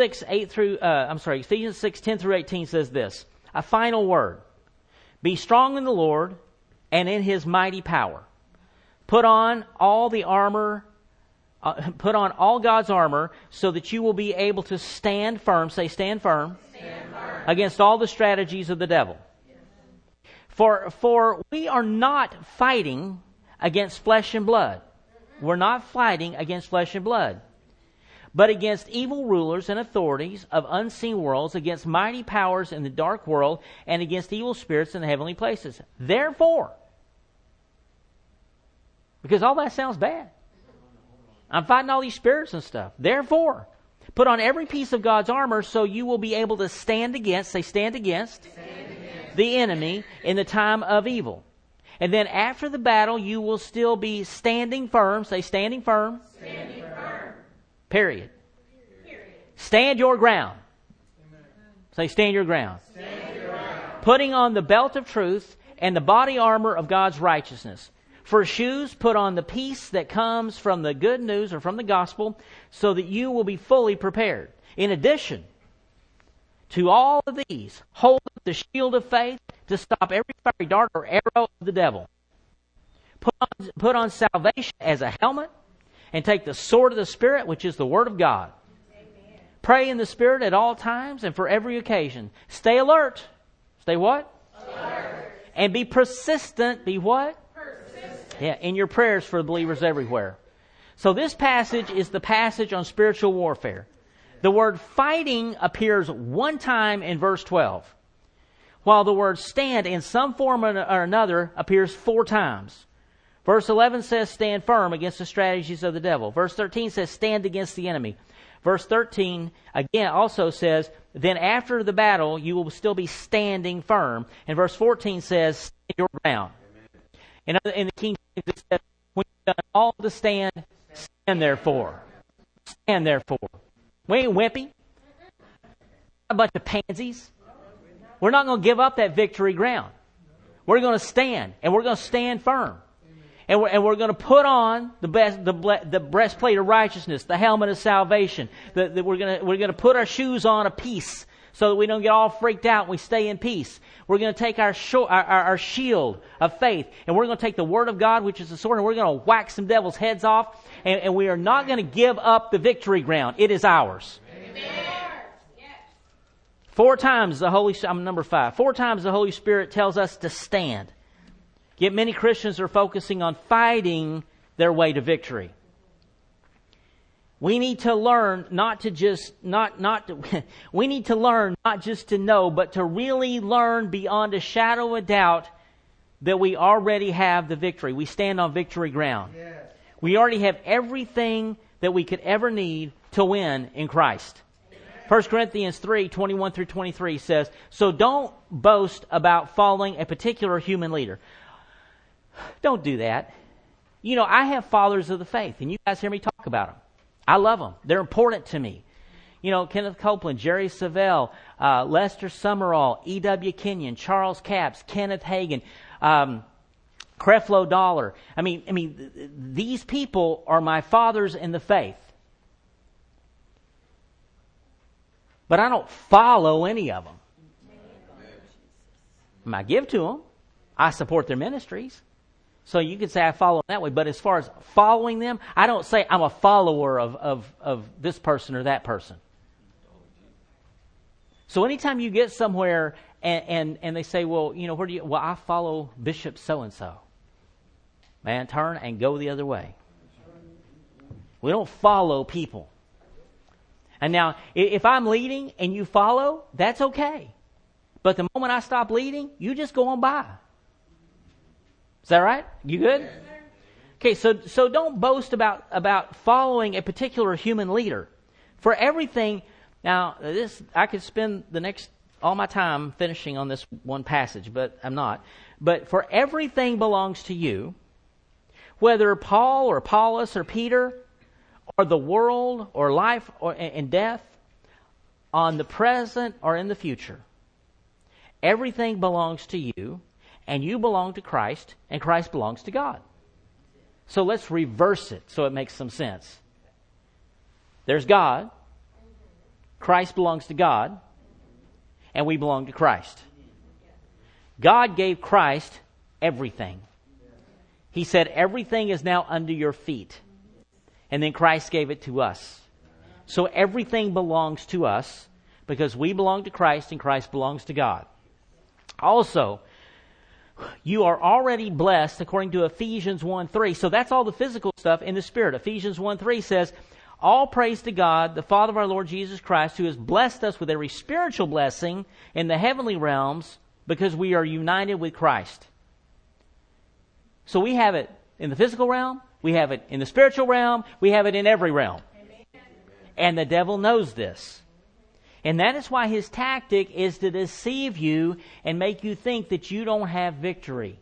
6:10 through 18 says this. A final word. Be strong in the Lord and in His mighty power. Put on all the armor, put on all God's armor so that you will be able to stand firm. Say stand firm. Stand firm. Against all the strategies of the devil. For we are not fighting against flesh and blood. We're not fighting against flesh and blood, but against evil rulers and authorities of unseen worlds, against mighty powers in the dark world, and against evil spirits in the heavenly places. Therefore, because all that sounds bad. I'm fighting all these spirits and stuff. Therefore, put on every piece of God's armor so you will be able to stand against, the enemy in the time of evil. And then after the battle, you will still be standing firm. Say, standing firm. Standing firm. Period. Stand your ground. Amen. Say, stand your ground. Stand your ground. Putting on the belt of truth and the body armor of God's righteousness. For shoes, put on the peace that comes from the good news or from the gospel, so that you will be fully prepared. In addition to all of these, hold up the shield of faith to stop every fiery dart or arrow of the devil. Put on salvation as a helmet, and take the sword of the Spirit, which is the Word of God. Amen. Pray in the Spirit at all times and for every occasion. Stay alert. Stay what? Alert. And be persistent. Be what? Persistent. Yeah, in your prayers for the believers everywhere. So this passage is the passage on spiritual warfare. The word fighting appears one time in verse 12, while the word stand in some form or another appears 4 times. Verse 11 says, stand firm against the strategies of the devil. Verse 13 says, stand against the enemy. Verse 13, again, also says, then after the battle, you will still be standing firm. And verse 14 says, stand your ground. In the King James, it says, when you've done all to stand, stand therefore. Stand therefore. We ain't wimpy. A bunch of pansies. We're not going to give up that victory ground. We're going to stand, and we're going to stand firm. And we're going to put on the breastplate of righteousness, the helmet of salvation. We're going to put our shoes on of peace, so that we don't get all freaked out and we stay in peace. We're going to take our shield of faith, and we're going to take the Word of God, which is the sword, and we're going to whack some devil's heads off. And we are not going to give up the victory ground. It is ours. Amen. 4 times the I'm number 5. 4 times the Holy Spirit tells us to stand. Yet many Christians are focusing on fighting their way to victory. We need to learn we need to learn not just to know, but to really learn beyond a shadow of doubt that we already have the victory. We stand on victory ground. Yes. We already have everything that we could ever need to win in Christ. 1 Corinthians 3:21 through 23 says, so don't boast about following a particular human leader. Don't do that. You know, I have fathers of the faith, and you guys hear me talk about them. I love them. They're important to me. You know, Kenneth Copeland, Jerry Savelle, Lester Summerall, E.W. Kenyon, Charles Capps, Kenneth Hagin, Creflo Dollar. I mean, these people are my fathers in the faith. But I don't follow any of them. I give to them. I support their ministries. So you could say I follow them that way. But as far as following them, I don't say I'm a follower of this person or that person. So anytime you get somewhere and they say, well, you know, where do you... Well, I follow Bishop so-and-so. Man, turn and go the other way. We don't follow people. And now, if I'm leading and you follow, that's okay. But the moment I stop leading, you just go on by. Is that right? You good? Okay, so don't boast about following a particular human leader. For everything, now this I could spend all my time finishing on this one passage, but I'm not. But for everything belongs to you, whether Paul or Apollos or Peter, or the world or life and death, on the present or in the future. Everything belongs to you, and you belong to Christ, and Christ belongs to God. So let's reverse it so it makes some sense. There's God, Christ belongs to God, and we belong to Christ. God gave Christ everything. He said, everything is now under your feet. And then Christ gave it to us. So everything belongs to us because we belong to Christ and Christ belongs to God. Also, You are already blessed according to Ephesians 1:3. So that's all the physical stuff in the Spirit. Ephesians 1:3 says, all praise to God, the Father of our Lord Jesus Christ, who has blessed us with every spiritual blessing in the heavenly realms because we are united with Christ. So we have it in the physical realm, we have it in the spiritual realm, we have it in every realm. Amen. And the devil knows this. And that is why his tactic is to deceive you and make you think that you don't have victory.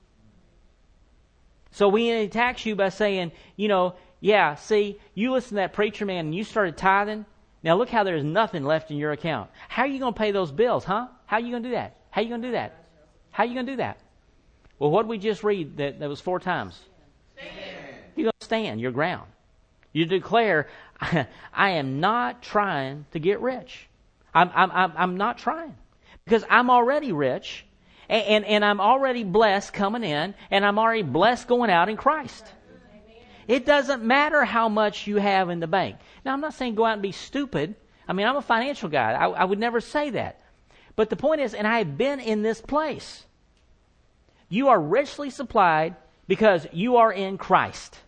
So he attacks you by saying, yeah, see, you listen to that preacher man and you started tithing. Now look how there's nothing left in your account. How are you going to pay those bills, huh? How are you going to do that? How are you going to do that? How are you going to do that? Well, what did we just read that was 4 times? Stand. You're going to stand your ground. You declare, I am not trying to get rich. I'm not trying. Because I'm already rich, and I'm already blessed coming in, and I'm already blessed going out in Christ. It doesn't matter how much you have in the bank. Now, I'm not saying go out and be stupid. I mean, I'm a financial guy. I would never say that. But the point is, and I have been in this place. You are richly supplied because you are in Christ.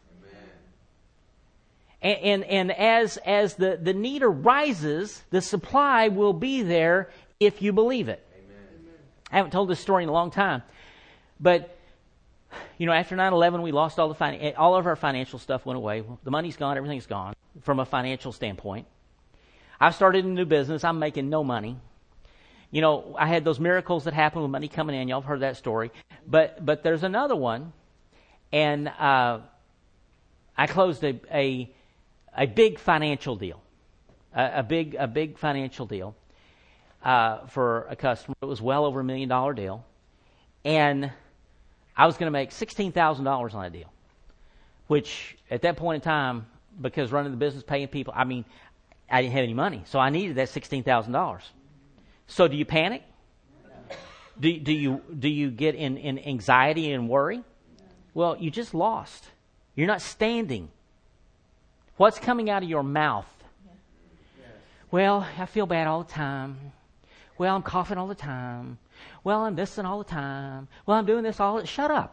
And as the need arises, the supply will be there if you believe it. Amen. I haven't told this story in a long time, but after 9/11, we lost all of our financial stuff went away. The money's gone, everything's gone from a financial standpoint. I've started a new business. I'm making no money. I had those miracles that happen with money coming in. Y'all have heard that story, but there's another one, and I closed a big financial deal, a big financial deal for a customer. It was well over $1 million deal, and I was going to make $16,000 on that deal, which at that point in time, because running the business, paying people, I didn't have any money, so I needed that $16,000. So do you panic? Do you get in anxiety and worry? Well, you just lost. You're not standing. What's coming out of your mouth? Well, I feel bad all the time. Well, I'm coughing all the time. Well, I'm this and all the time. Well, I'm doing this all. Shut up.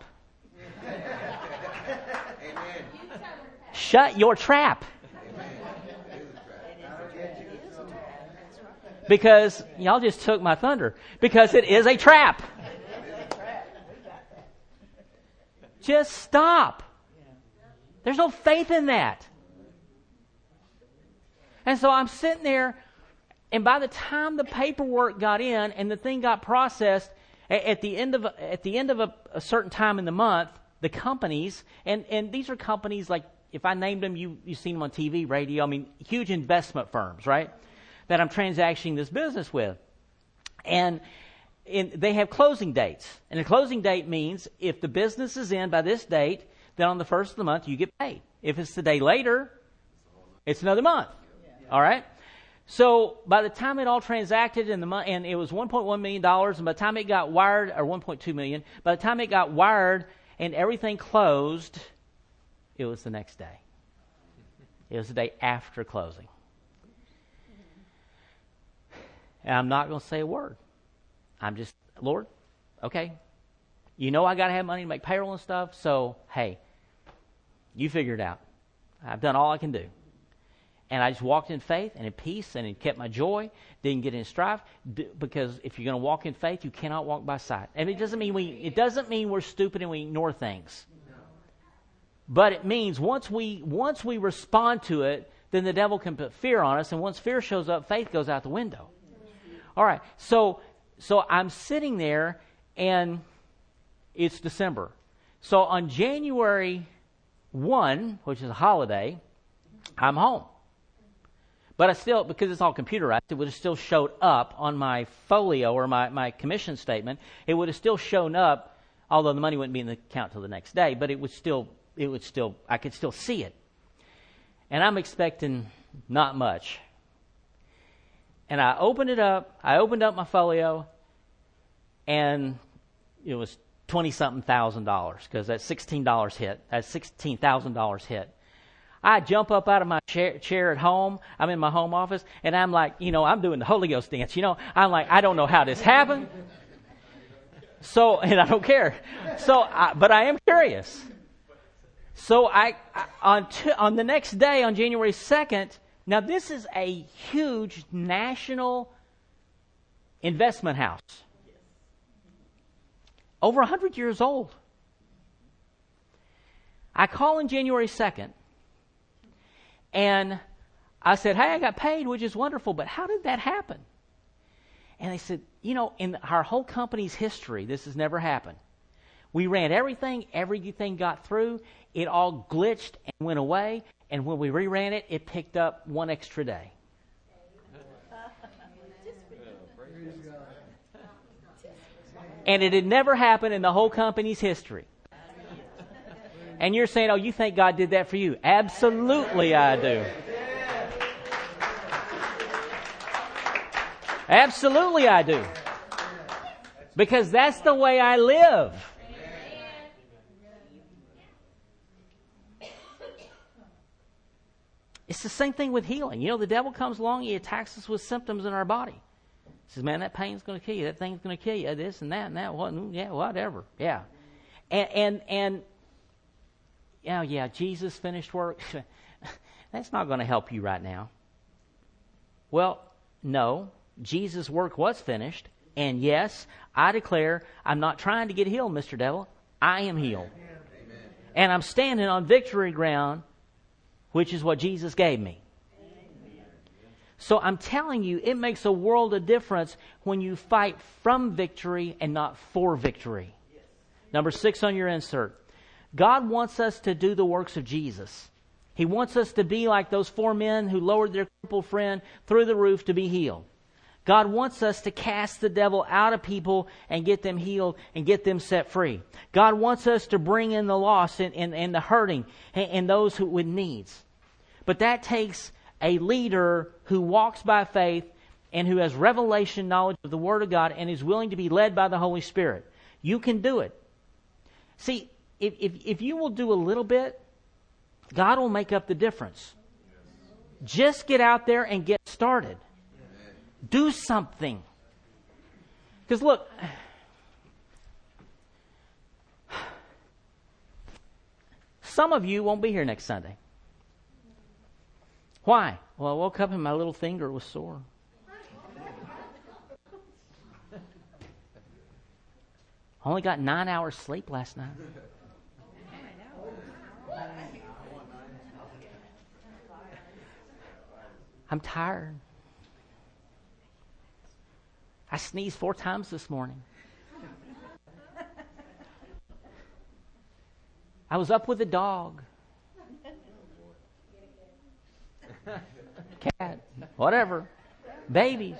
Shut your trap. Because y'all just took my thunder. Because it is a trap. Just stop. There's no faith in that. And so I'm sitting there, and by the time the paperwork got in and the thing got processed, at the end of a certain time in the month, the companies, and these are companies like, if I named them, you've seen them on TV, radio, huge investment firms, right, that I'm transacting this business with. And they have closing dates. And a closing date means if the business is in by this date, then on the first of the month, you get paid. If it's the day later, it's another month. All right? So by the time it all transacted and it was $1.1 million, and by the time it got wired, or $1.2 million, by the time it got wired and everything closed, it was the next day. It was the day after closing. And I'm not going to say a word. I'm just, Lord, okay, I got to have money to make payroll and stuff, so, hey, you figure it out. I've done all I can do. And I just walked in faith and in peace and it kept my joy, didn't get in strife, because if you're going to walk in faith, you cannot walk by sight. And it doesn't mean we're stupid and we ignore things. But it means once we respond to it, then the devil can put fear on us, and once fear shows up, faith goes out the window. All right, so I'm sitting there, and it's December. So on January 1, which is a holiday, I'm home. But I still, because it's all computerized, it would have still showed up on my folio or my commission statement. It would have still shown up, although the money wouldn't be in the account till the next day, but I could still see it. And I'm expecting not much. And I opened up my folio, and it was $20-something thousand, because that $16,000 hit. I jump up out of my chair at home. I'm in my home office, and I'm like, I'm doing the Holy Ghost dance. I'm like, I don't know how this happened. So, and I don't care. But I am curious. So on the next day, on January 2nd, now this is a huge national investment house. Over 100 years old. I call on January 2nd, and I said, hey, I got paid, which is wonderful, but how did that happen? And they said, in our whole company's history, this has never happened. We ran everything got through, it all glitched and went away, and when we reran it, it picked up one extra day. And it had never happened in the whole company's history. And you're saying, oh, you think God did that for you? Absolutely I do. Absolutely I do. Because that's the way I live. It's the same thing with healing. The devil comes along, he attacks us with symptoms in our body. He says, man, that pain's going to kill you. That thing's going to kill you. This and that and that. Whatever. Yeah. And Jesus finished work. That's not going to help you right now. Well, no. Jesus' work was finished. And yes, I declare I'm not trying to get healed, Mr. Devil. I am healed. Amen. And I'm standing on victory ground, which is what Jesus gave me. Amen. So I'm telling you, it makes a world of difference when you fight from victory and not for victory. Yes. Number 6 on your insert. God wants us to do the works of Jesus. He wants us to be like those 4 men who lowered their crippled friend through the roof to be healed. God wants us to cast the devil out of people and get them healed and get them set free. God wants us to bring in the lost and the hurting and those who with needs. But that takes a leader who walks by faith and who has revelation knowledge of the Word of God and is willing to be led by the Holy Spirit. You can do it. See, if you will do a little bit, God will make up the difference. Just get out there and get started. Do something. Because look, some of you won't be here next Sunday. Why? Well, I woke up and my little finger was sore. I only got 9 hours sleep last night. I'm tired. I sneezed 4 times this morning. I was up with a dog. Cat. Whatever. Babies.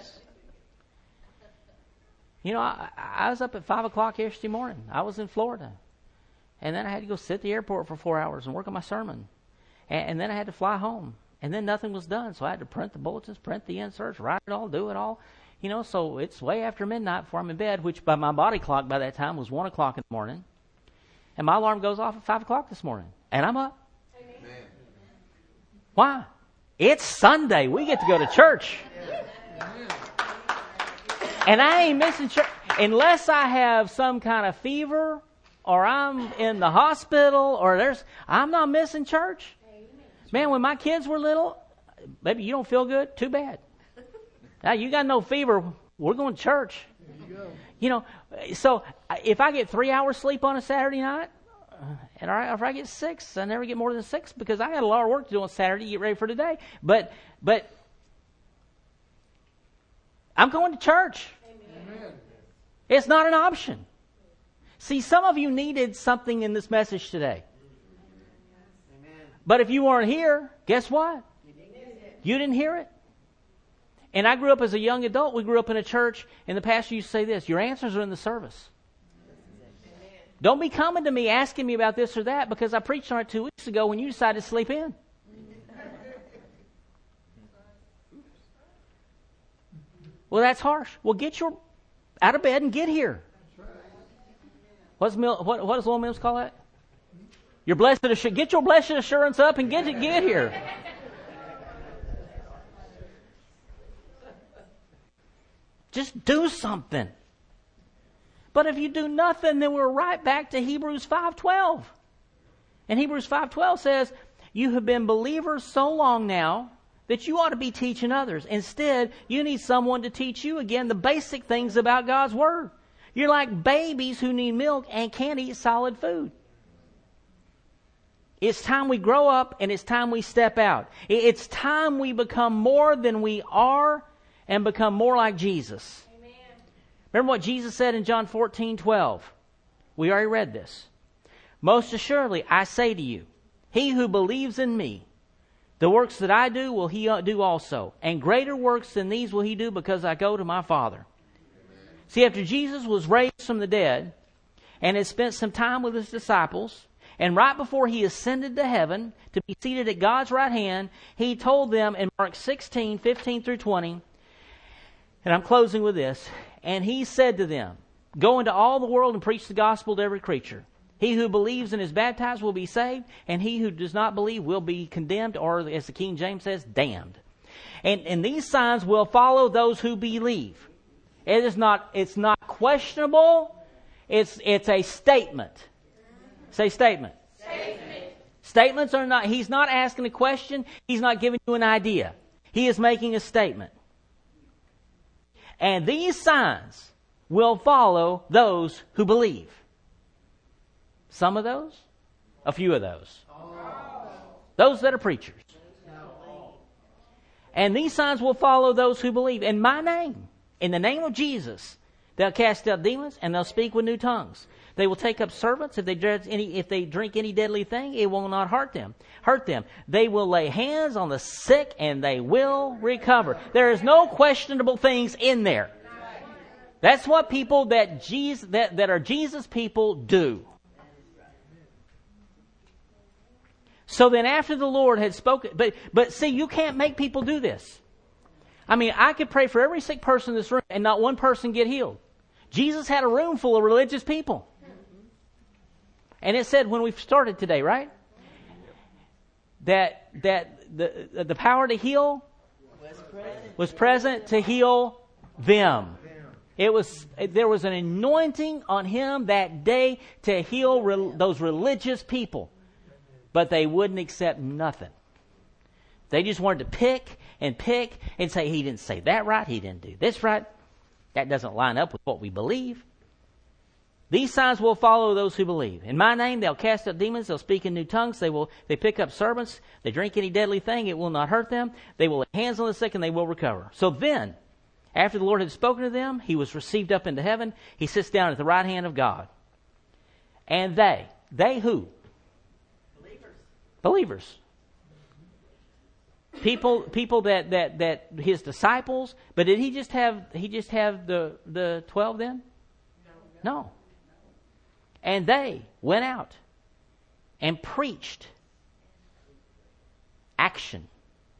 I was up at 5 o'clock yesterday morning. I was in Florida. And then I had to go sit at the airport for 4 hours and work on my sermon. And then I had to fly home. And then nothing was done. So I had to print the bulletins, print the inserts, write it all, do it all. So it's way after midnight before I'm in bed, which by my body clock by that time was 1 o'clock in the morning. And my alarm goes off at 5 o'clock this morning. And I'm up. Amen. Why? It's Sunday. We get to go to church. Amen. And I ain't missing church. Unless I have some kind of fever or I'm in the hospital or I'm not missing church. Man, when my kids were little, maybe you don't feel good? Too bad. Now, you got no fever, we're going to church. There you go. So if I get 3 hours sleep on a Saturday night, and if I get 6, I never get more than 6 because I got a lot of work to do on Saturday to get ready for today. But I'm going to church. Amen. It's not an option. See, some of you needed something in this message today. Amen. But if you weren't here, guess what? You didn't hear it. And I grew up as a young adult. We grew up in a church, and the pastor used to say this: your answers are in the service. Amen. Don't be coming to me asking me about this or that because I preached on it 2 weeks ago when you decided to sleep in. Well, that's harsh. Well, get your out of bed and get here. What does Lowell Mims call that? Your blessed get your blessed assurance up and get here. Just do something. But if you do nothing, then we're right back to Hebrews 5:12. And Hebrews 5:12 says, you have been believers so long now that you ought to be teaching others. Instead, you need someone to teach you again the basic things about God's Word. You're like babies who need milk and can't eat solid food. It's time we grow up and it's time we step out. It's time we become more than we are and become more like Jesus. Amen. Remember what Jesus said in John 14:12. We already read this. Most assuredly, I say to you, he who believes in me, the works that I do will he do also. And greater works than these will he do because I go to my Father. Amen. See, after Jesus was raised from the dead and had spent some time with his disciples, and right before he ascended to heaven to be seated at God's right hand, he told them in Mark 16:15 through 20, and I'm closing with this, and he said to them, go into all the world and preach the gospel to every creature. He who believes and is baptized will be saved, and he who does not believe will be condemned, or as the King James says, damned. And these signs will follow those who believe. It's not questionable. It's a statement. Say statement. Statement. Statements are not, he's not asking a question. He's not giving you an idea. He is making a statement. And these signs will follow those who believe. Some of those? A few of those. Those that are preachers. And these signs will follow those who believe. In my name, in the name of Jesus, they'll cast out demons and they'll speak with new tongues. They will take up serpents. If they drink any deadly thing, it will not hurt them. They will lay hands on the sick and they will recover. There is no questionable things in there. That's what people that are Jesus people do. So then after the Lord had spoken, but see, you can't make people do this. I mean, I could pray for every sick person in this room and not one person get healed. Jesus had a room full of religious people. And it said when we started today, right? That the power to heal was present to heal them. There was an anointing on him that day to heal those religious people. But they wouldn't accept nothing. They just wanted to pick and say, he didn't say that right, he didn't do this right. That doesn't line up with what we believe. These signs will follow those who believe. In my name, they'll cast out demons, they'll speak in new tongues, they pick up serpents, they drink any deadly thing, it will not hurt them. They will lay hands on the sick and they will recover. So then, after the Lord had spoken to them, he was received up into heaven. He sits down at the right hand of God. And they who? Believers. People that his disciples, but did he just have the 12 then? No. And they went out and preached. Action.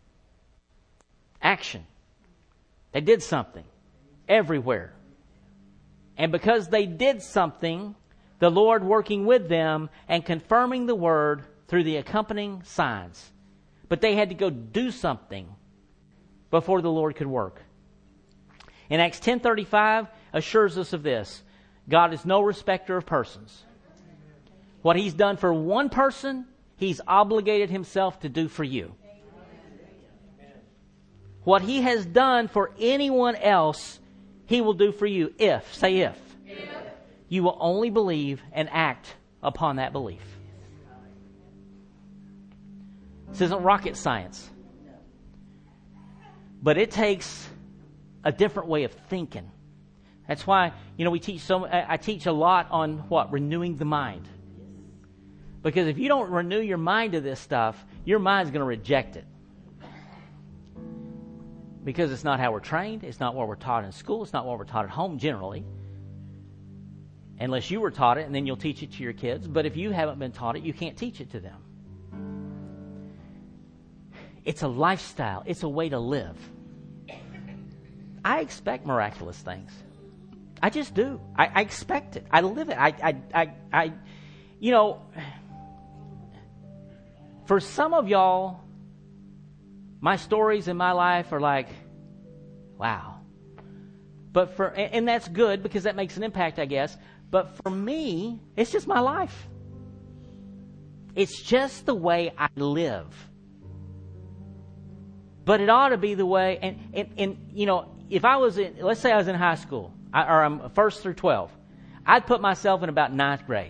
They did something everywhere. And because they did something, the Lord working with them and confirming the word through the accompanying signs. But they had to go do something before the Lord could work. In Acts 10:35 assures us of this. God is no respecter of persons. What he's done for one person, he's obligated himself to do for you. What he has done for anyone else, he will do for you if you will only believe and act upon that belief. This isn't rocket science. But it takes a different way of thinking. That's why, we teach I teach a lot on renewing the mind. Because if you don't renew your mind to this stuff, your mind's going to reject it. Because it's not how we're trained, it's not what we're taught in school, it's not what we're taught at home generally. Unless you were taught it, and then you'll teach it to your kids. But if you haven't been taught it, you can't teach it to them. It's a lifestyle. It's a way to live. I expect miraculous things. I just do. I expect it. I live it. For some of y'all, my stories in my life are like, wow. And that's good because that makes an impact, I guess. But for me, it's just my life. It's just the way I live. But it ought to be the way, and you know, if I was in, let's say I was in high school, or I'm 1st through 12, I'd put myself in about 9th grade.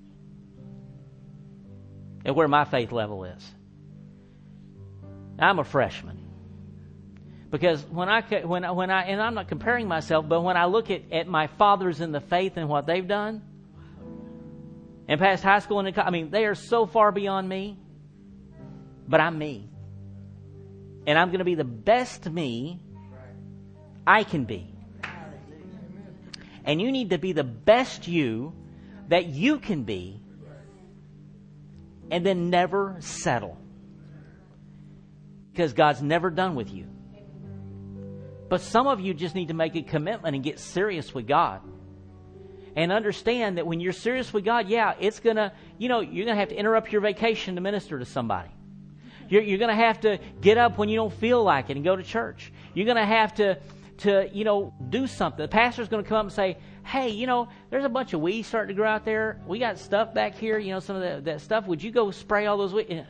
And where my faith level is. I'm a freshman. Because when I and I'm not comparing myself, but when I look at my fathers in the faith and what they've done, and past high school and I mean, they are so far beyond me, but I'm me. And I'm going to be the best me I can be. And you need to be the best you that you can be, and then never settle. Because God's never done with you. But some of you just need to make a commitment and get serious with God. And understand that when you're serious with God, yeah, it's going to, you're going to have to interrupt your vacation to minister to somebody. You're going to have to get up when you don't feel like it and go to church. You're going to have to do something. The pastor's going to come up and say, hey, there's a bunch of weeds starting to grow out there. We got stuff back here, some of that stuff. Would you go spray all those weeds?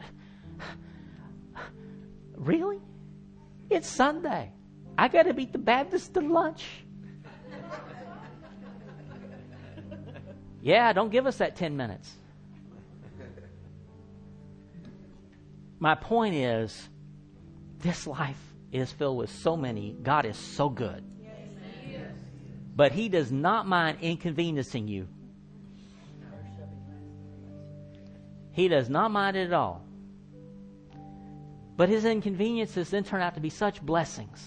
Really? It's Sunday. I got to beat the Baptist to lunch. Yeah, don't give us that 10 minutes. My point is, this life is filled with so many. God is so good. But He does not mind inconveniencing you. He does not mind it at all. But His inconveniences then turn out to be such blessings.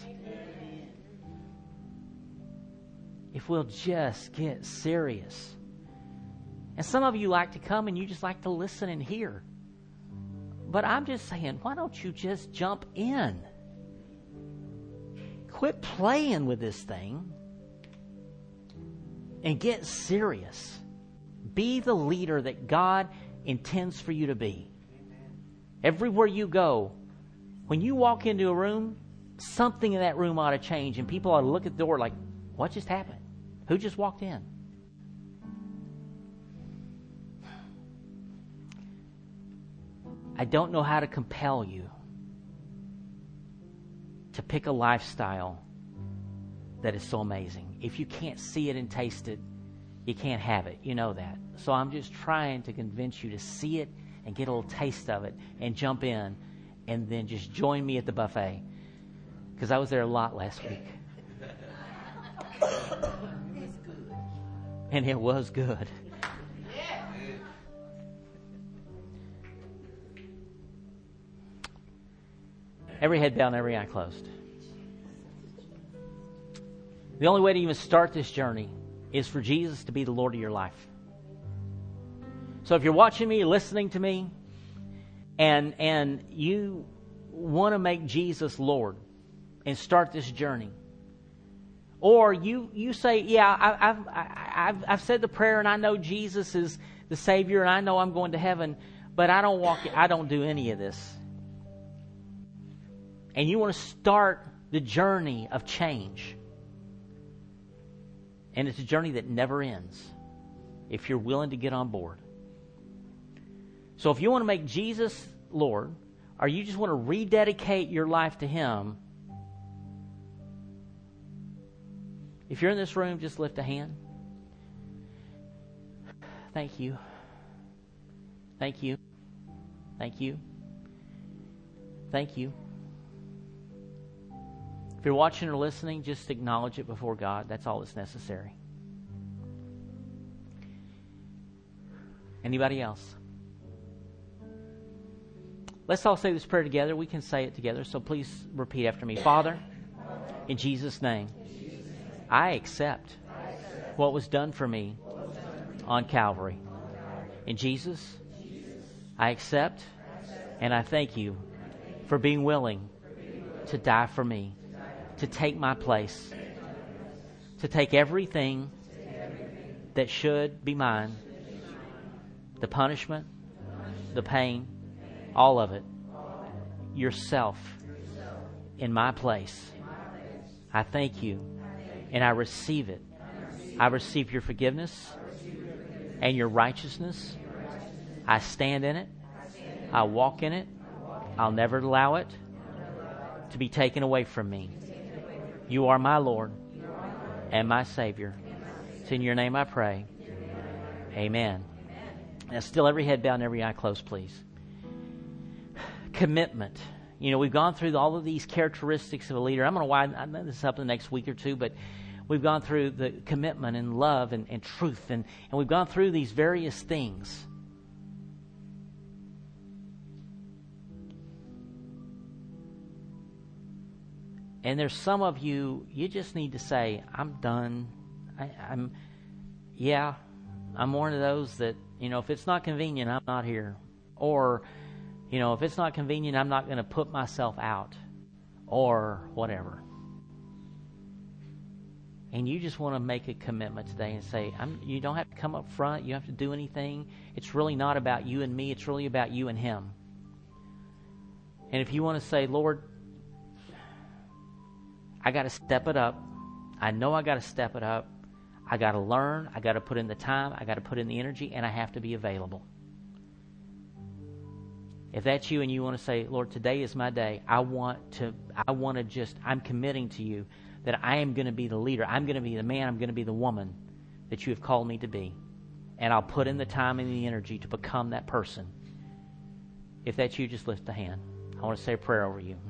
If we'll just get serious. And some of you like to come and you just like to listen and hear. But I'm just saying, why don't you just jump in? Quit playing with this thing and get serious. Be the leader that God intends for you to be. Everywhere you go, when you walk into a room, something in that room ought to change, and people ought to look at the door like, what just happened? Who just walked in? I don't know how to compel you to pick a lifestyle that is so amazing. If you can't see it and taste it, you can't have it. You know that. So I'm just trying to convince you to see it and get a little taste of it and jump in and then just join me at the buffet. Because I was there a lot last week. And it was good. Every head down, every eye closed. The only way to even start this journey is for Jesus to be the Lord of your life. So if you're watching me, listening to me, and you want to make Jesus Lord and start this journey, or you say, yeah, I've said the prayer and I know Jesus is the Savior and I know I'm going to heaven, but I don't do any of this. And you want to start the journey of change. And it's a journey that never ends if you're willing to get on board. So if you want to make Jesus Lord, or you just want to rededicate your life to Him, if you're in this room, just lift a hand. Thank you. Thank you. Thank you. Thank you. If you're watching or listening, just acknowledge it before God. That's all that's necessary. Anybody else? Let's all say this prayer together. We can say it together, so please repeat after me. Father, in Jesus' name, I accept what was done for me on Calvary. In Jesus, I accept and I thank you for being willing to die for me, to take my place, to take everything that should be mine, the punishment, the pain, all of it, yourself in my place. I thank you and I receive it. I receive your forgiveness and your righteousness. I stand in it. I walk in it. I'll never allow it to be taken away from me. You are my Lord and my Savior. It's in your name I pray. Amen. Now, still every head bowed and every eye closed, please. Commitment. You know, we've gone through all of these characteristics of a leader. I'm going to widen this up in the next week or two, but we've gone through the commitment and love and truth, and we've gone through these various things. And there's some of you, you just need to say, I'm done. I'm one of those that, you know, if it's not convenient, I'm not here. Or, you know, if it's not convenient, I'm not going to put myself out. Or whatever. And you just want to make a commitment today and say, you don't have to come up front. You don't have to do anything. It's really not about you and me. It's really about you and Him. And if you want to say, Lord, I got to step it up. I know I got to step it up. I got to learn. I got to put in the time. I got to put in the energy, and I have to be available. If that's you and you want to say, Lord, today is my day. I'm committing to you that I am going to be the leader. I'm going to be the man. I'm going to be the woman that you have called me to be. And I'll put in the time and the energy to become that person. If that's you, just lift a hand. I want to say a prayer over you.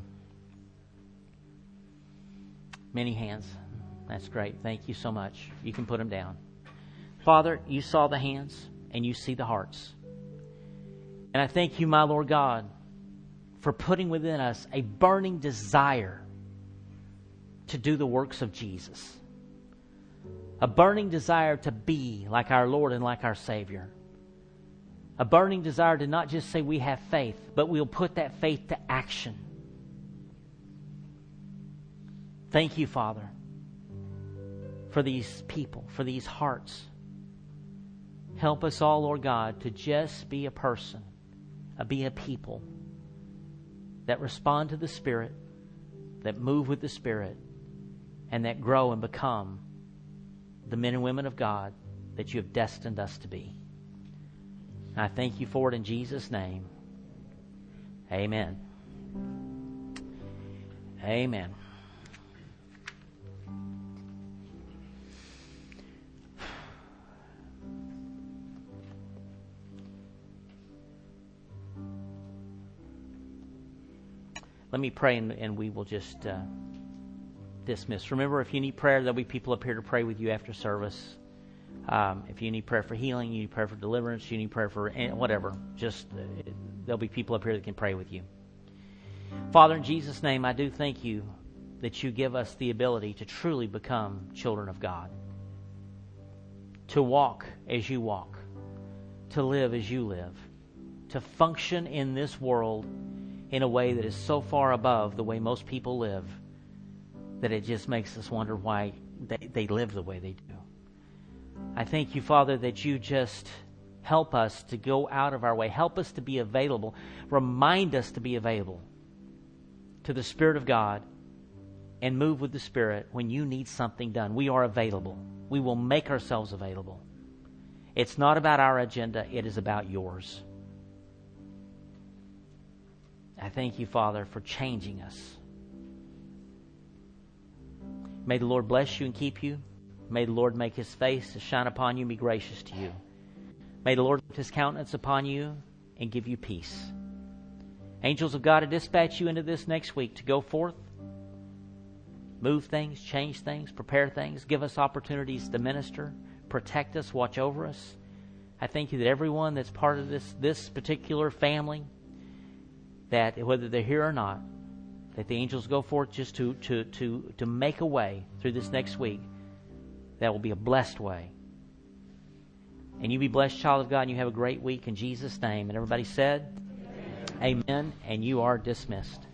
Many hands. That's great. Thank you so much. You can put them down. Father, you saw the hands and you see the hearts. And I thank you, my Lord God, for putting within us a burning desire to do the works of Jesus. A burning desire to be like our Lord and like our Savior. A burning desire to not just say we have faith, but we'll put that faith to action. Thank you, Father, for these people, for these hearts. Help us all, Lord God, to just be a person, be a people that respond to the Spirit, that move with the Spirit, and that grow and become the men and women of God that you have destined us to be. And I thank you for it in Jesus' name. Amen. Amen. Let me pray and we will just dismiss. Remember, if you need prayer, there'll be people up here to pray with you after service. If you need prayer for healing, you need prayer for deliverance, you need prayer for whatever, just there'll be people up here that can pray with you. Father, in Jesus' name, I do thank you that you give us the ability to truly become children of God. To walk as you walk. To live as you live. To function in this world in a way that is so far above the way most people live that it just makes us wonder why they live the way they do. I thank you, Father, that you just help us to go out of our way. Help us to be available. Remind us to be available to the Spirit of God and move with the Spirit when you need something done. We are available. We will make ourselves available. It's not about our agenda. It is about yours. I thank you, Father, for changing us. May the Lord bless you and keep you. May the Lord make His face to shine upon you and be gracious to you. May the Lord lift His countenance upon you and give you peace. Angels of God, I dispatch you into this next week to go forth, move things, change things, prepare things, give us opportunities to minister, protect us, watch over us. I thank you that everyone that's part of this particular family, that whether they're here or not, that the angels go forth just to make a way through this next week that will be a blessed way. And you be blessed, child of God, and you have a great week in Jesus' name. And everybody said, Amen. And you are dismissed.